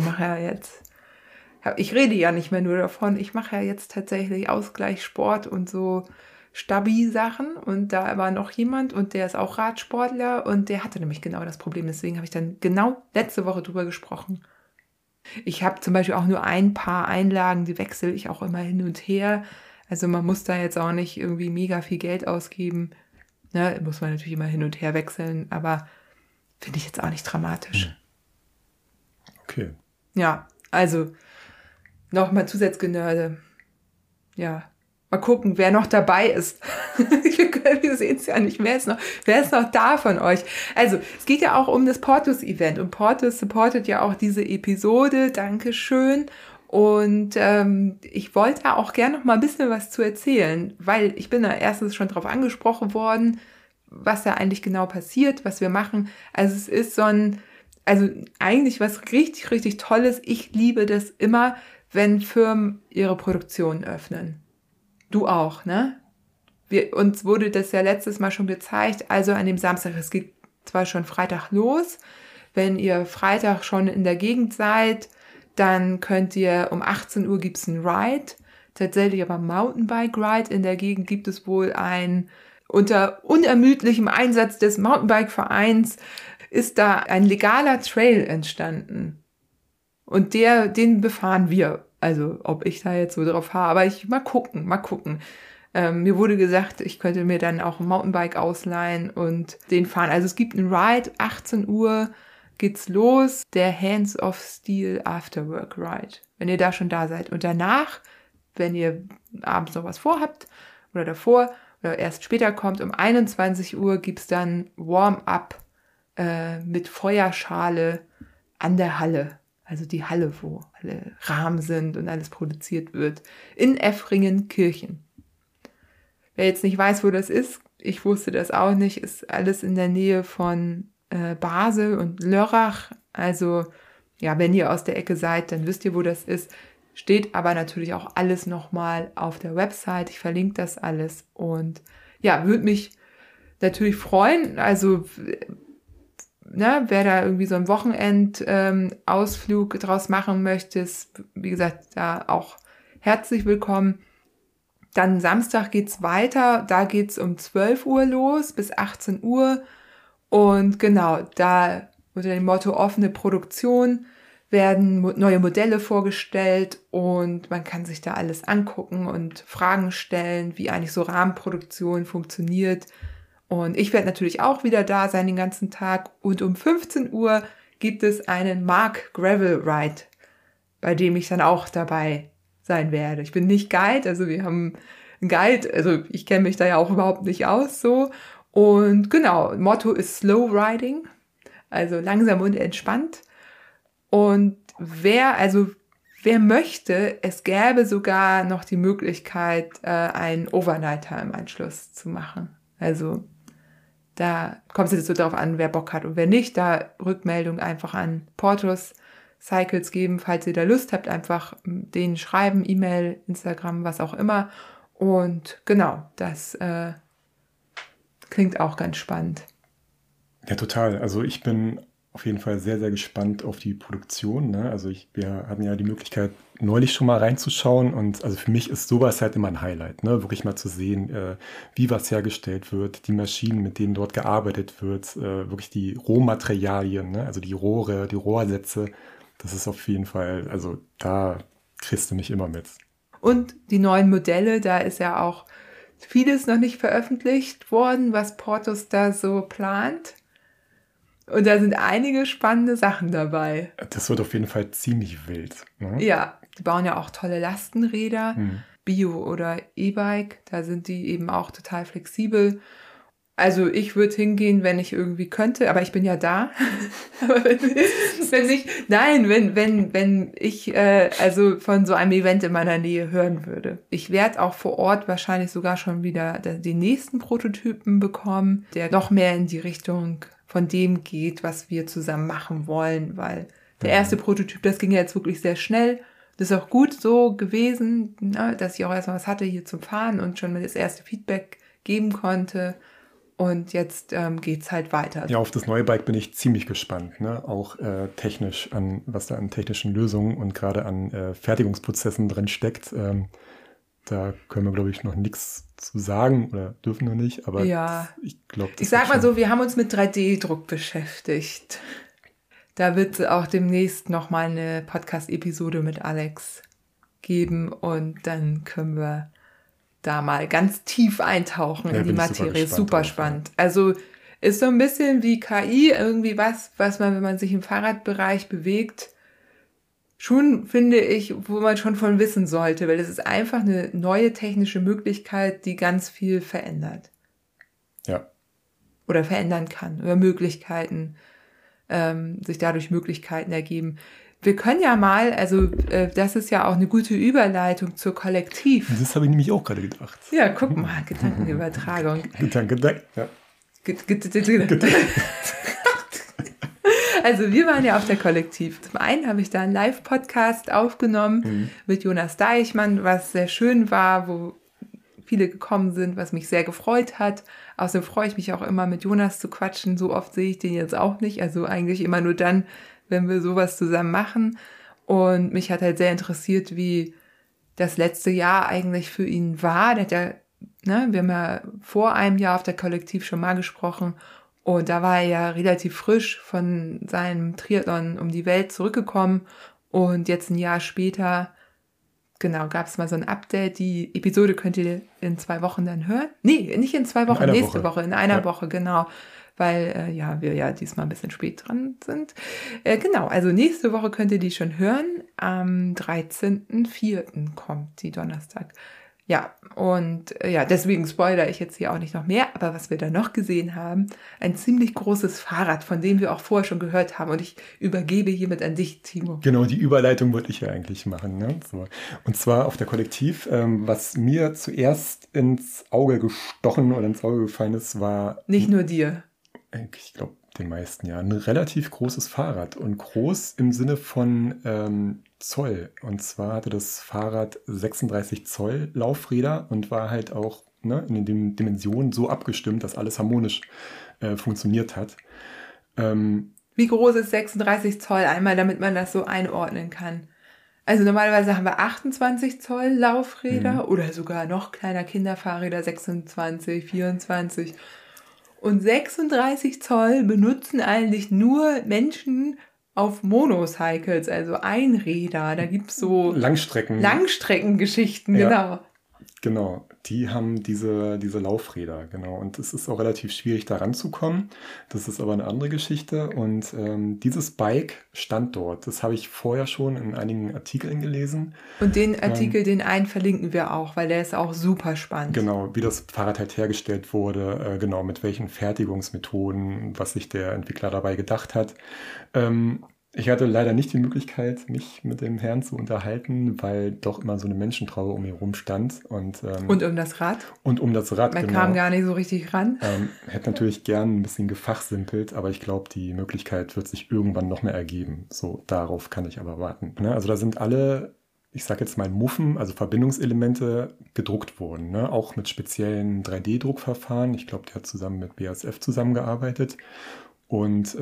ich rede ja nicht mehr nur davon, ich mache ja jetzt tatsächlich Ausgleichssport und so Stabi-Sachen und da war noch jemand und der ist auch Radsportler und der hatte nämlich genau das Problem. Deswegen habe ich dann genau letzte Woche drüber gesprochen. Ich habe zum Beispiel auch nur ein paar Einlagen, die wechsle ich auch immer hin und her. Also man muss da jetzt auch nicht irgendwie mega viel Geld ausgeben. Ne, muss man natürlich immer hin und her wechseln, aber finde ich jetzt auch nicht dramatisch. Okay. Ja, also nochmal Zusatzgenörde. Ja, mal gucken, wer noch dabei ist. Wir sehen es ja nicht. Wer ist noch da von euch? Also, es geht ja auch um das Portus-Event. Und Portus supportet ja auch diese Episode. Dankeschön. Und ich wollte da auch gerne noch mal ein bisschen was zu erzählen, weil ich bin da erstens schon drauf angesprochen worden, was da eigentlich genau passiert, was wir machen. Also, es ist also eigentlich was richtig, richtig Tolles. Ich liebe das immer, wenn Firmen ihre Produktion öffnen. Du auch, ne? Uns wurde das ja letztes Mal schon gezeigt, also an dem Samstag, es geht zwar schon Freitag los, wenn ihr Freitag schon in der Gegend seid, dann könnt ihr um 18 Uhr gibt's einen Ride, tatsächlich aber Mountainbike-Ride, in der Gegend gibt es wohl unter unermüdlichem Einsatz des Mountainbike-Vereins ist da ein legaler Trail entstanden und den befahren wir. Also, ob ich da jetzt so drauf habe, aber mal gucken. Mir wurde gesagt, ich könnte mir dann auch ein Mountainbike ausleihen und den fahren. Also es gibt einen Ride, 18 Uhr geht's los, der Hands of Steel Afterwork Ride, wenn ihr da schon da seid. Und danach, wenn ihr abends noch was vorhabt oder davor oder erst später kommt, um 21 Uhr gibt's dann Warm-up mit Feuerschale an der Halle. Also die Halle, wo alle Rahmen sind und alles produziert wird, in Effringen-Kirchen. Wer jetzt nicht weiß, wo das ist, ich wusste das auch nicht, ist alles in der Nähe von Basel und Lörrach. Also ja, wenn ihr aus der Ecke seid, dann wisst ihr, wo das ist. Steht aber natürlich auch alles nochmal auf der Website. Ich verlinke das alles und ja, würde mich natürlich freuen. Also wer da irgendwie so einen Wochenend-Ausflug draus machen möchte, ist, wie gesagt, da auch herzlich willkommen. Dann Samstag geht's weiter, da geht's um 12 Uhr los bis 18 Uhr Und genau, da unter dem Motto offene Produktion werden neue Modelle vorgestellt und man kann sich da alles angucken und Fragen stellen, wie eigentlich so Rahmenproduktion funktioniert. Und ich werde natürlich auch wieder da sein den ganzen Tag. Und um 15 Uhr gibt es einen Mark Gravel Ride, bei dem ich dann auch dabei sein werde. Ich bin nicht Guide, also wir haben einen Guide, also ich kenne mich da ja auch überhaupt nicht aus so. Und genau, Motto ist Slow Riding, also langsam und entspannt. Und wer möchte, es gäbe sogar noch die Möglichkeit, einen Overnighter im Anschluss zu machen. Also da kommt es jetzt so darauf an, wer Bock hat und wer nicht. Da Rückmeldung einfach an Portos Cycles geben, falls ihr da Lust habt, einfach denen schreiben, E-Mail, Instagram, was auch immer. Und genau, das klingt auch ganz spannend. Ja, total. Also ich bin auf jeden Fall sehr, sehr gespannt auf die Produktion. Ne? Also wir hatten ja die Möglichkeit, neulich schon mal reinzuschauen. Und also für mich ist sowas halt immer ein Highlight, ne? Wirklich mal zu sehen, wie was hergestellt wird, die Maschinen, mit denen dort gearbeitet wird, wirklich die Rohmaterialien, ne? Also die Rohre, die Rohrsätze. Das ist auf jeden Fall, also da kriegst du mich immer mit. Und die neuen Modelle, da ist ja auch vieles noch nicht veröffentlicht worden, was Portos da so plant. Und da sind einige spannende Sachen dabei. Das wird auf jeden Fall ziemlich wild. Ne? Ja, die bauen ja auch tolle Lastenräder, Bio- oder E-Bike. Da sind die eben auch total flexibel. Also ich würde hingehen, wenn ich irgendwie könnte, aber ich bin ja da. Aber wenn ich also von so einem Event in meiner Nähe hören würde. Ich werde auch vor Ort wahrscheinlich sogar schon wieder den nächsten Prototypen bekommen, der noch mehr in die Richtung von dem geht, was wir zusammen machen wollen, weil der erste Prototyp, das ging ja jetzt wirklich sehr schnell. Das ist auch gut so gewesen, ne, dass ich auch erstmal was hatte hier zum Fahren und schon mir das erste Feedback geben konnte. Und jetzt geht's halt weiter. Ja, auf das neue Bike bin ich ziemlich gespannt, ne? Auch technisch was da an technischen Lösungen und gerade an Fertigungsprozessen drin steckt. Da können wir, glaube ich, noch nichts zu sagen oder dürfen wir nicht, aber ja. Ich glaube, ich sag mal so, wir haben uns mit 3D-Druck beschäftigt. Da wird es auch demnächst nochmal eine Podcast-Episode mit Alex geben und dann können wir da mal ganz tief eintauchen in die Materie. Super spannend. Also ist so ein bisschen wie KI, irgendwie was man, wenn man sich im Fahrradbereich bewegt, schon, finde ich, wo man schon von wissen sollte, weil es ist einfach eine neue technische Möglichkeit, die ganz viel verändert. Ja. Oder verändern kann. Oder Möglichkeiten, sich dadurch Möglichkeiten ergeben. Wir können ja mal, also das ist ja auch eine gute Überleitung zur Kollektiv. Das habe ich nämlich auch gerade gedacht. Ja, guck mal, Gedankenübertragung. Ja. Also wir waren ja auf der Kollektiv. Zum einen habe ich da einen Live-Podcast aufgenommen mit Jonas Deichmann, was sehr schön war, wo viele gekommen sind, was mich sehr gefreut hat. Außerdem freue ich mich auch immer, mit Jonas zu quatschen. So oft sehe ich den jetzt auch nicht. Also eigentlich immer nur dann, wenn wir sowas zusammen machen. Und mich hat halt sehr interessiert, wie das letzte Jahr eigentlich für ihn war. Der hat ja, ne, wir haben ja vor einem Jahr auf der Kollektiv schon mal gesprochen. Und da war er ja relativ frisch von seinem Triathlon um die Welt zurückgekommen. Und jetzt ein Jahr später, genau, gab es mal so ein Update. Die Episode könnt ihr in 2 Wochen dann hören. Nee, nicht in 2 Wochen, nächste Woche. In einer Woche, genau. Weil wir ja diesmal ein bisschen spät dran sind. Genau, also nächste Woche könnt ihr die schon hören. Am 13.04. kommt die Donnerstag. Ja, und deswegen spoilere ich jetzt hier auch nicht noch mehr. Aber was wir da noch gesehen haben, ein ziemlich großes Fahrrad, von dem wir auch vorher schon gehört haben. Und ich übergebe hiermit an dich, Timo. Genau, die Überleitung wollte ich ja eigentlich machen. Ne? So. Und zwar auf der Kollektiv, was mir zuerst ins Auge gestochen oder ins Auge gefallen ist, war... Nicht nur dir. Ich glaube, den meisten ja. Ein relativ großes Fahrrad. Und groß im Sinne von Zoll. Und zwar hatte das Fahrrad 36 Zoll Laufräder und war halt auch in den Dimensionen so abgestimmt, dass alles harmonisch funktioniert hat. Wie groß ist 36 Zoll einmal, damit man das so einordnen kann? Also normalerweise haben wir 28 Zoll Laufräder oder sogar noch kleiner Kinderfahrräder, 26, 24. Und 36 Zoll benutzen eigentlich nur Menschen auf Monocycles, also Einräder. Da gibt es so Langstreckengeschichten, genau. Genau, die haben diese Laufräder, genau. Und es ist auch relativ schwierig, da ranzukommen. Das ist aber eine andere Geschichte. Und dieses Bike stand dort. Das habe ich vorher schon in einigen Artikeln gelesen. Und den Artikel, den einen verlinken wir auch, weil der ist auch super spannend. Genau, wie das Fahrrad halt hergestellt wurde, genau, mit welchen Fertigungsmethoden, was sich der Entwickler dabei gedacht hat. Ich hatte leider nicht die Möglichkeit, mich mit dem Herrn zu unterhalten, weil doch immer so eine Menschentraube um ihn rum stand. Und um das Rad? Und um das Rad, Man kam gar nicht so richtig ran. Hätte natürlich gern ein bisschen gefachsimpelt, aber ich glaube, die Möglichkeit wird sich irgendwann noch mehr ergeben. So, darauf kann ich aber warten. Ne? Also da sind alle, ich sage jetzt mal Muffen, also Verbindungselemente gedruckt worden. Ne? Auch mit speziellen 3D-Druckverfahren. Ich glaube, der hat zusammen mit BASF zusammengearbeitet. Und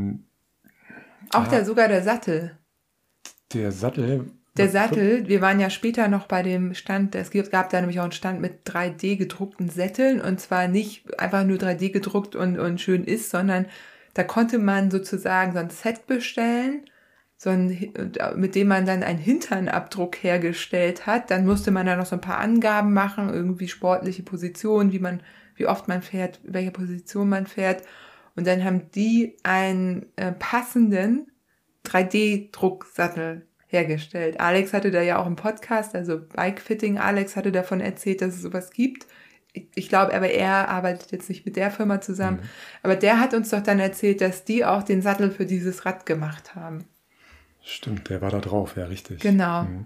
auch sogar der Sattel. Der Sattel, wir waren ja später noch bei dem Stand, es gab da nämlich auch einen Stand mit 3D gedruckten Sätteln und zwar nicht einfach nur 3D gedruckt und schön ist, sondern da konnte man sozusagen so ein Set bestellen, mit dem man dann einen Hinternabdruck hergestellt hat. Dann musste man da noch so ein paar Angaben machen, irgendwie sportliche Positionen, wie oft man fährt, welche Position man fährt. Und dann haben die einen passenden 3D-Drucksattel hergestellt. Alex hatte da ja auch einen Podcast, also Bikefitting. Alex hatte davon erzählt, dass es sowas gibt. Ich glaube, aber er arbeitet jetzt nicht mit der Firma zusammen. Mhm. Aber der hat uns doch dann erzählt, dass die auch den Sattel für dieses Rad gemacht haben. Stimmt, der war da drauf, ja, richtig. Genau. Mhm.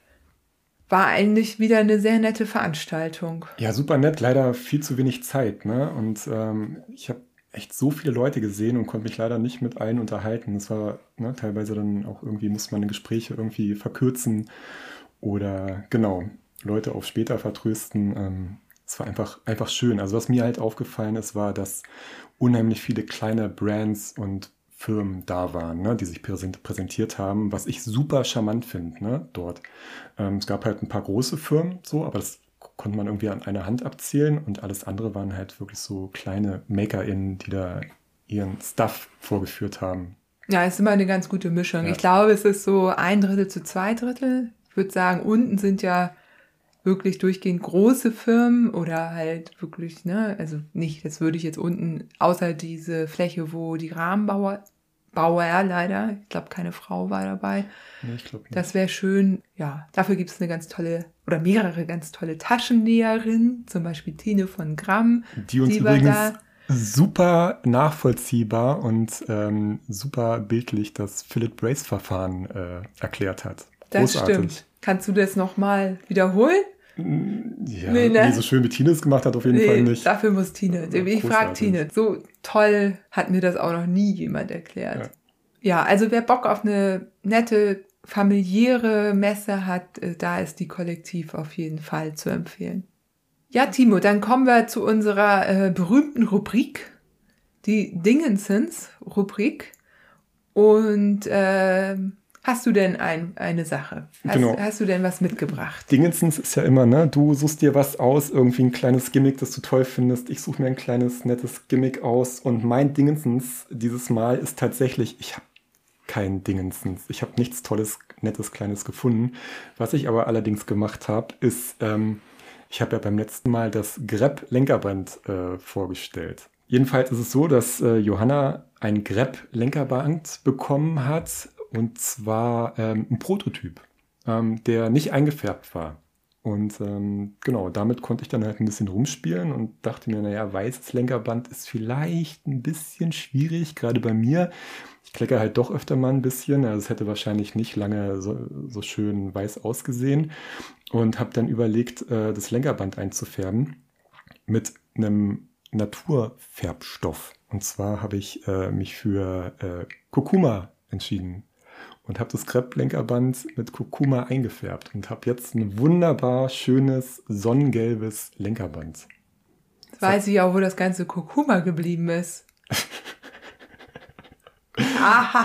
War eigentlich wieder eine sehr nette Veranstaltung. Ja, super nett. Leider viel zu wenig Zeit, ne? Und ich habe echt so viele Leute gesehen und konnte mich leider nicht mit allen unterhalten. Das war teilweise dann auch irgendwie, musste man Gespräche irgendwie verkürzen oder genau, Leute auf später vertrösten. Es war einfach schön. Also was mir halt aufgefallen ist, war, dass unheimlich viele kleine Brands und Firmen da waren, ne, die sich präsentiert haben, was ich super charmant finde, ne, dort. Es gab halt ein paar große Firmen, so, aber das konnte man irgendwie an einer Hand abzählen und alles andere waren halt wirklich so kleine MakerInnen, die da ihren Stuff vorgeführt haben. Ja, es ist immer eine ganz gute Mischung. Ja. Ich glaube, es ist so 1/3 zu 2/3. Ich würde sagen, unten sind ja wirklich durchgehend große Firmen oder halt wirklich, ne, also nicht, das würde ich jetzt unten, außer diese Fläche, wo die Rahmenbauer leider, ich glaube, keine Frau war dabei. Nee, ich glaube nicht. Das wäre schön, ja, dafür gibt es eine ganz tolle, oder mehrere ganz tolle Taschennäherinnen, zum Beispiel Tine von Gramm. Die uns übrigens super nachvollziehbar und super bildlich das Philip-Brace-Verfahren erklärt hat. Das stimmt. Kannst du das nochmal wiederholen? Ja, nee, so schön wie Tine es gemacht hat, auf jeden Fall nicht. Dafür muss Tine. Ich frage Tine. So toll hat mir das auch noch nie jemand erklärt. Ja, also wer Bock auf eine nette, familiäre Messe hat, da ist die Kollektiv auf jeden Fall zu empfehlen. Ja, Timo, dann kommen wir zu unserer berühmten Rubrik, die Dingensens-Rubrik. Und hast du denn eine Sache? Hast du denn was mitgebracht? Dingensens ist ja immer, ne? Du suchst dir was aus, irgendwie ein kleines Gimmick, das du toll findest. Ich suche mir ein kleines, nettes Gimmick aus. Und mein Dingensens dieses Mal ist tatsächlich, ich habe kein Dingensens. Ich habe nichts Tolles, Nettes, Kleines gefunden. Was ich aber allerdings gemacht habe, ist, ich habe ja beim letzten Mal das Grepp-Lenkerband vorgestellt. Jedenfalls ist es so, dass Johanna ein Grepp-Lenkerband bekommen hat. Und zwar ein Prototyp, der nicht eingefärbt war. Und genau, damit konnte ich dann halt ein bisschen rumspielen und dachte mir, naja, weißes Lenkerband ist vielleicht ein bisschen schwierig, gerade bei mir. Ich klecke halt doch öfter mal ein bisschen, also es hätte wahrscheinlich nicht lange so schön weiß ausgesehen. Und habe dann überlegt, das Lenkerband einzufärben mit einem Naturfärbstoff. Und zwar habe ich mich für Kurkuma entschieden. Und habe das Grepp-Lenkerband mit Kurkuma eingefärbt und habe jetzt ein wunderbar schönes, sonnengelbes Lenkerband. Jetzt weiß ich auch, wo das ganze Kurkuma geblieben ist. Aha!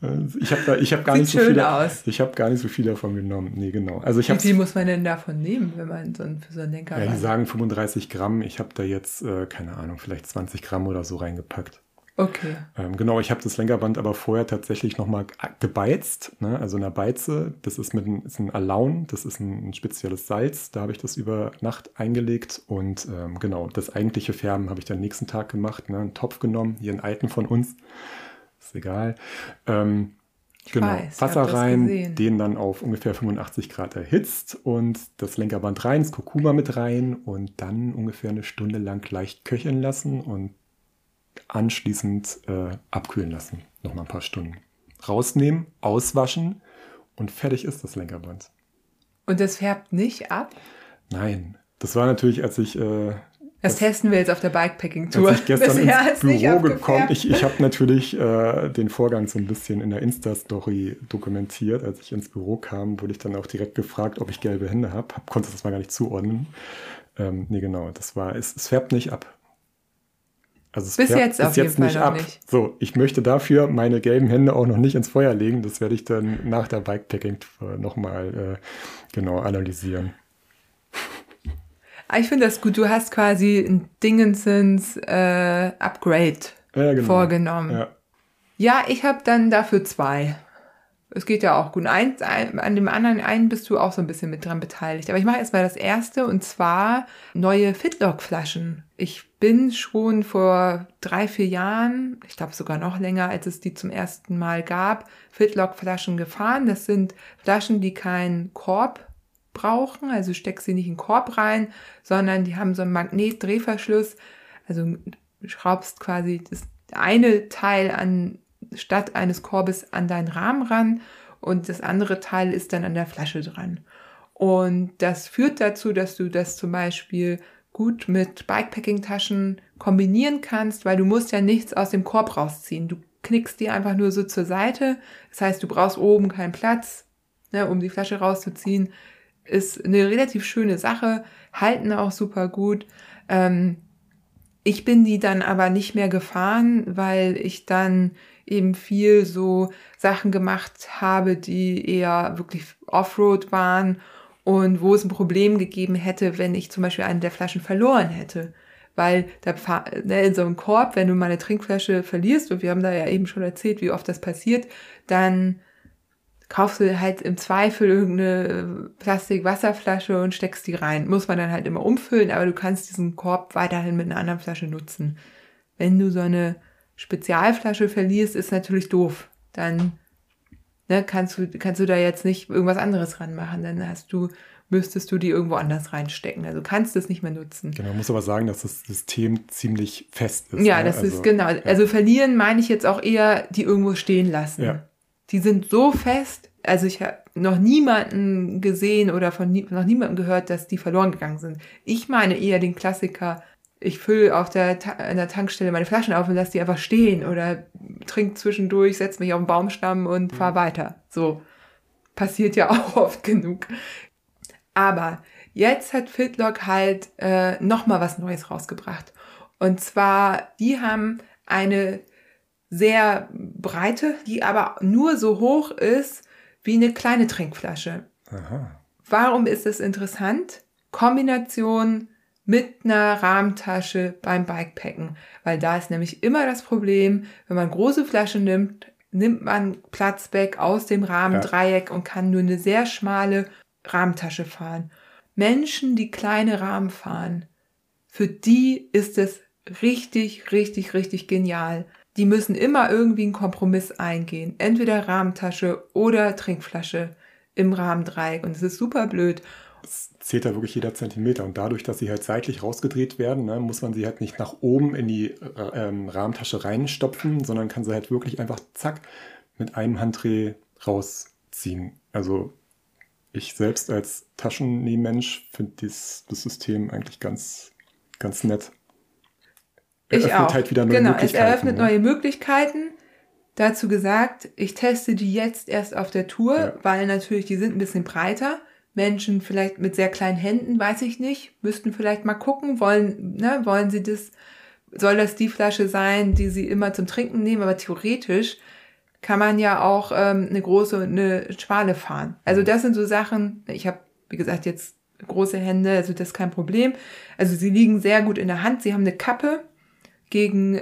Ich habe gar Sieht nicht so schön viel. aus. Ich habe gar nicht so viel davon genommen. Nee, genau. Also Wie viel muss man denn davon nehmen, wenn man für so einen Lenkerband? Ja, die sagen 35 Gramm. Ich habe da jetzt, keine Ahnung, vielleicht 20 Gramm oder so reingepackt. Okay. Genau, ich habe das Lenkerband aber vorher tatsächlich nochmal gebeizt, ne? Also in der Beize, das ist ist ein Alaun, das ist ein spezielles Salz, da habe ich das über Nacht eingelegt und genau, das eigentliche Färben habe ich dann nächsten Tag gemacht, ne? Einen Topf genommen, hier einen alten von uns, ist egal. Genau, weiß, Wasser ich hab das rein, gesehen. den dann auf ungefähr 85 Grad erhitzt und das Lenkerband rein, das Kurkuma mit rein und dann ungefähr eine Stunde lang leicht köcheln lassen und anschließend abkühlen lassen. Nochmal ein paar Stunden. Rausnehmen, auswaschen und fertig ist das Lenkerband. Und das färbt nicht ab? Nein, das war natürlich, als ich Das testen wir jetzt auf der Bikepacking-Tour. als ich gestern Bisher ins ist nicht Büro gekommen, abgefärbt. ich habe natürlich den Vorgang so ein bisschen in der Insta-Story dokumentiert. Als ich ins Büro kam, wurde ich dann auch direkt gefragt, ob ich gelbe Hände habe. Konnte das mal gar nicht zuordnen. Nee, genau, es färbt nicht ab. Also es Bis färbt jetzt auf jeden Fall noch nicht. So, ich möchte dafür meine gelben Hände auch noch nicht ins Feuer legen. Das werde ich dann nach der Bikepacking-Tour nochmal genau analysieren. Ich finde das gut. Du hast quasi ein Dingensens-Upgrade Ja, genau. vorgenommen. Ja, ich habe dann dafür 2. Es geht ja auch gut. An dem anderen einen bist du auch so ein bisschen mit dran beteiligt. Aber ich mache erstmal das erste und zwar neue Fitlock-Flaschen. Ich bin schon vor 3-4 Jahren, ich glaube sogar noch länger, als es die zum ersten Mal gab, Fitlock-Flaschen gefahren. Das sind Flaschen, die keinen Korb brauchen. Also du steckst sie nicht in den Korb rein, sondern die haben so einen Magnetdrehverschluss. Also du schraubst quasi das eine Teil statt eines Korbes an deinen Rahmen ran und das andere Teil ist dann an der Flasche dran. Und das führt dazu, dass du das zum Beispiel gut mit Bikepacking-Taschen kombinieren kannst, weil du musst ja nichts aus dem Korb rausziehen. Du knickst die einfach nur so zur Seite. Das heißt, du brauchst oben keinen Platz, ne, um die Flasche rauszuziehen. Ist eine relativ schöne Sache, halten auch super gut. Ich bin die dann aber nicht mehr gefahren, weil ich dann eben viel so Sachen gemacht habe, die eher wirklich Offroad waren und wo es ein Problem gegeben hätte, wenn ich zum Beispiel eine der Flaschen verloren hätte. Weil in so einem Korb, wenn du mal eine Trinkflasche verlierst, und wir haben da ja eben schon erzählt, wie oft das passiert, dann kaufst du halt im Zweifel irgendeine Plastik-Wasserflasche und steckst die rein. Muss man dann halt immer umfüllen, aber du kannst diesen Korb weiterhin mit einer anderen Flasche nutzen. Wenn du so eine Spezialflasche verlierst, ist natürlich doof. Dann kannst du da jetzt nicht irgendwas anderes ranmachen. Dann müsstest du die irgendwo anders reinstecken. Also kannst du es nicht mehr nutzen. Genau, man muss aber sagen, dass das System ziemlich fest ist. Ja, ne? das ist genau. Ja. Also verlieren meine ich jetzt auch eher, die irgendwo stehen lassen. Ja. Die sind so fest, also ich habe noch niemanden gesehen oder noch niemandem gehört, dass die verloren gegangen sind. Ich meine eher den Klassiker, ich fülle an der Tankstelle meine Flaschen auf und lasse die einfach stehen oder trinke zwischendurch, setze mich auf den Baumstamm und fahre weiter. So, passiert ja auch oft genug. Aber jetzt hat Fitlock halt nochmal was Neues rausgebracht. Und zwar, die haben eine sehr breite, die aber nur so hoch ist wie eine kleine Trinkflasche. Aha. Warum ist es interessant? Kombination mit einer Rahmentasche beim Bikepacken. Weil da ist nämlich immer das Problem, wenn man große Flaschen nimmt man Platz weg aus dem Rahmendreieck und kann nur eine sehr schmale Rahmentasche fahren. Menschen, die kleine Rahmen fahren, für die ist es richtig, richtig, richtig genial. Die müssen immer irgendwie einen Kompromiss eingehen. Entweder Rahmentasche oder Trinkflasche im Rahmendreieck. Und es ist super blöd. Es zählt da wirklich jeder Zentimeter. Und dadurch, dass sie halt seitlich rausgedreht werden, ne, muss man sie halt nicht nach oben in die Rahmentasche reinstopfen, sondern kann sie halt wirklich einfach zack mit einem Handdreh rausziehen. Also ich selbst als Taschennähmensch finde das System eigentlich ganz, ganz nett. Ich auch. Halt wieder neue Möglichkeiten. Es eröffnet neue Möglichkeiten. Dazu gesagt, ich teste die jetzt erst auf der Tour, weil natürlich die sind ein bisschen breiter. Menschen vielleicht mit sehr kleinen Händen, weiß ich nicht, müssten vielleicht mal gucken, wollen sie soll das die Flasche sein, die sie immer zum Trinken nehmen, aber theoretisch kann man ja auch eine große und eine schmale fahren. Also das sind so Sachen, ich habe, wie gesagt, jetzt große Hände, also das ist kein Problem. Also sie liegen sehr gut in der Hand. Sie haben eine Kappe gegen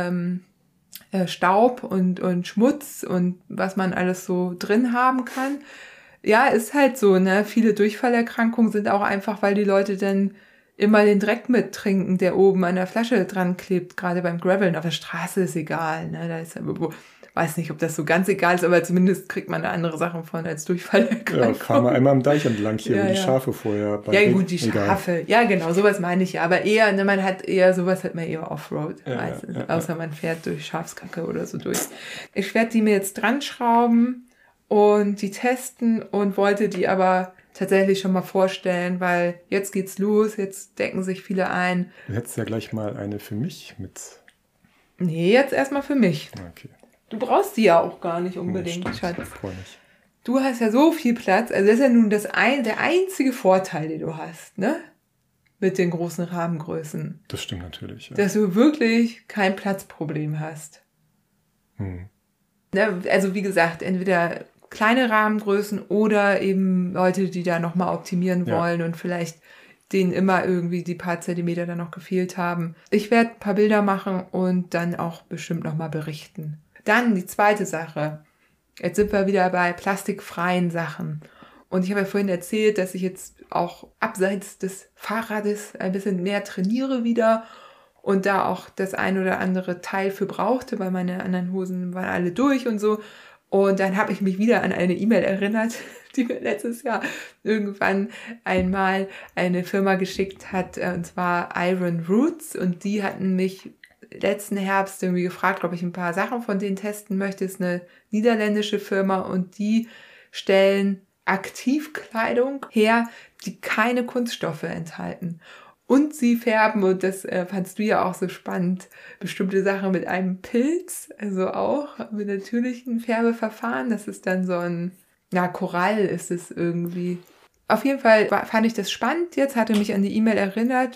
Staub und Schmutz und was man alles so drin haben kann. Ja, ist halt so, ne? Viele Durchfallerkrankungen sind auch einfach, weil die Leute dann immer den Dreck mittrinken, der oben an der Flasche dran klebt. Gerade beim Graveln auf der Straße ist egal, ne? Da ist weiß nicht, ob das so ganz egal ist, aber zumindest kriegt man da andere Sachen von als Durchfallerkrankung. Ja, fahren wir einmal am Deich entlang hier, wo die Schafe vorher... Ja gut, die Schafe. Ja, genau, sowas meine ich ja. Aber eher, ne, sowas hat man eher Offroad meistens. Außer man fährt durch Schafskacke oder so durch. Ich werde die mir jetzt dran schrauben und die testen und wollte die aber tatsächlich schon mal vorstellen, weil jetzt geht's los, jetzt decken sich viele ein. Du hättest ja gleich mal eine für mich mit... Nee, jetzt erstmal für mich. Okay. Du brauchst die ja auch gar nicht unbedingt, Schatz. Nicht. Du hast ja so viel Platz. Also das ist ja nun der einzige Vorteil, den du hast, ne? Mit den großen Rahmengrößen. Das stimmt natürlich. Ja. Dass du wirklich kein Platzproblem hast. Ne? Also wie gesagt, entweder kleine Rahmengrößen oder eben Leute, die da nochmal optimieren wollen und vielleicht denen immer irgendwie die paar Zentimeter da noch gefehlt haben. Ich werde ein paar Bilder machen und dann auch bestimmt nochmal berichten. Dann die zweite Sache. Jetzt sind wir wieder bei plastikfreien Sachen. Und ich habe ja vorhin erzählt, dass ich jetzt auch abseits des Fahrrades ein bisschen mehr trainiere wieder und da auch das ein oder andere Teil für brauchte, weil meine anderen Hosen waren alle durch und so. Und dann habe ich mich wieder an eine E-Mail erinnert, die mir letztes Jahr irgendwann einmal eine Firma geschickt hat, und zwar Iron Roots. Und die hatten mich letzten Herbst irgendwie gefragt, ob ich ein paar Sachen von denen testen möchte. Das ist eine niederländische Firma und die stellen Aktivkleidung her, die keine Kunststoffe enthalten. Und sie färben, und das fandst du ja auch so spannend, bestimmte Sachen mit einem Pilz, also auch mit natürlichen Färbeverfahren. Das ist dann so ein, Korall ist es irgendwie. Auf jeden Fall fand ich das spannend. Jetzt hatte mich an die E-Mail erinnert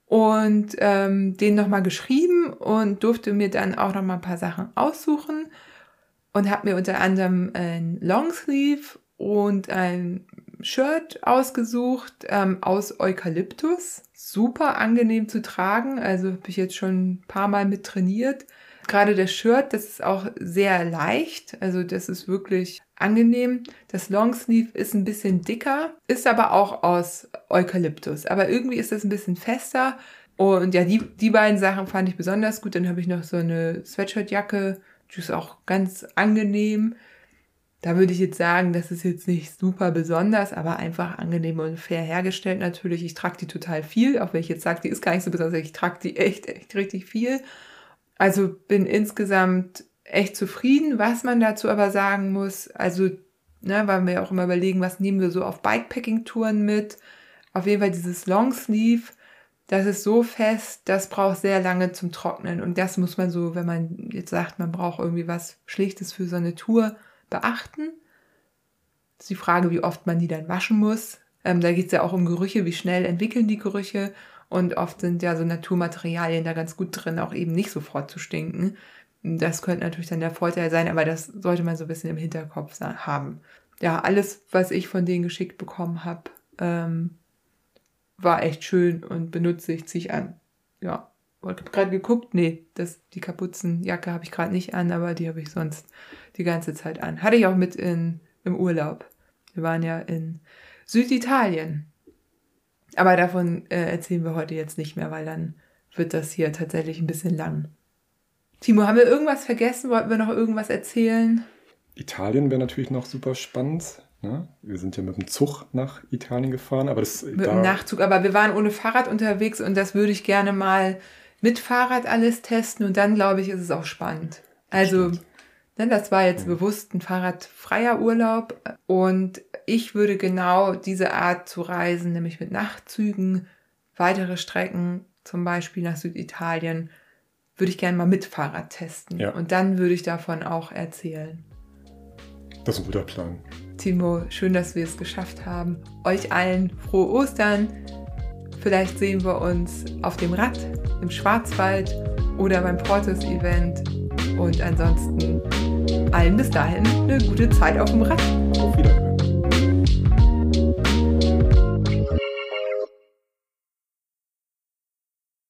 und denen nochmal geschrieben und durfte mir dann auch nochmal ein paar Sachen aussuchen und habe mir unter anderem ein Longsleeve und ein Shirt ausgesucht aus Eukalyptus. Super angenehm zu tragen, also habe ich jetzt schon ein paar Mal mit trainiert. Gerade das Shirt, das ist auch sehr leicht, also das ist wirklich angenehm. Das Longsleeve ist ein bisschen dicker, ist aber auch aus Eukalyptus, aber irgendwie ist das ein bisschen fester. Und ja, die beiden Sachen fand ich besonders gut. Dann habe ich noch so eine Sweatshirtjacke, die ist auch ganz angenehm. Da würde ich jetzt sagen, das ist jetzt nicht super besonders, aber einfach angenehm und fair hergestellt natürlich. Ich trage die total viel, auch wenn ich jetzt sage, die ist gar nicht so besonders. Ich trage die echt richtig viel. Also bin insgesamt echt zufrieden. Was man dazu aber sagen muss, also, weil wir ja auch immer überlegen, was nehmen wir so auf Bikepacking-Touren mit. Auf jeden Fall dieses Longsleeve, das ist so fest, das braucht sehr lange zum Trocknen. Und das muss man so, wenn man jetzt sagt, man braucht irgendwie was Schlichtes für so eine Tour, beachten. Das ist die Frage, wie oft man die dann waschen muss. Da geht es ja auch um Gerüche, wie schnell entwickeln die Gerüche. Und oft sind ja so Naturmaterialien da ganz gut drin, auch eben nicht sofort zu stinken. Das könnte natürlich dann der Vorteil sein, aber das sollte man so ein bisschen im Hinterkopf haben. Ja, alles, was ich von denen geschickt bekommen habe, war echt schön und benutze ich, ziehe ich an. Ja, ich habe gerade geguckt, die Kapuzenjacke habe ich gerade nicht an, aber die habe ich sonst die ganze Zeit an. Hatte ich auch mit im Urlaub. Wir waren ja in Süditalien. Aber davon erzählen wir heute jetzt nicht mehr, weil dann wird das hier tatsächlich ein bisschen lang. Timo, haben wir irgendwas vergessen? Wollten wir noch irgendwas erzählen? Italien wäre natürlich noch super spannend. Ne? Wir sind ja mit dem Zug nach Italien gefahren. Aber mit dem Nachtzug, aber wir waren ohne Fahrrad unterwegs und das würde ich gerne mal mit Fahrrad alles testen und dann, glaube ich, ist es auch spannend. Also, das war jetzt bewusst ein fahrradfreier Urlaub und ich würde genau diese Art zu reisen, nämlich mit Nachtzügen, weitere Strecken, zum Beispiel nach Süditalien, würde ich gerne mal mit Fahrrad testen. Ja. Und dann würde ich davon auch erzählen. Das ist ein guter Plan. Timo, schön, dass wir es geschafft haben. Euch allen frohe Ostern. Vielleicht sehen wir uns auf dem Rad im Schwarzwald oder beim Portus-Event. Und ansonsten allen bis dahin eine gute Zeit auf dem Rad. Auf Wiedersehen.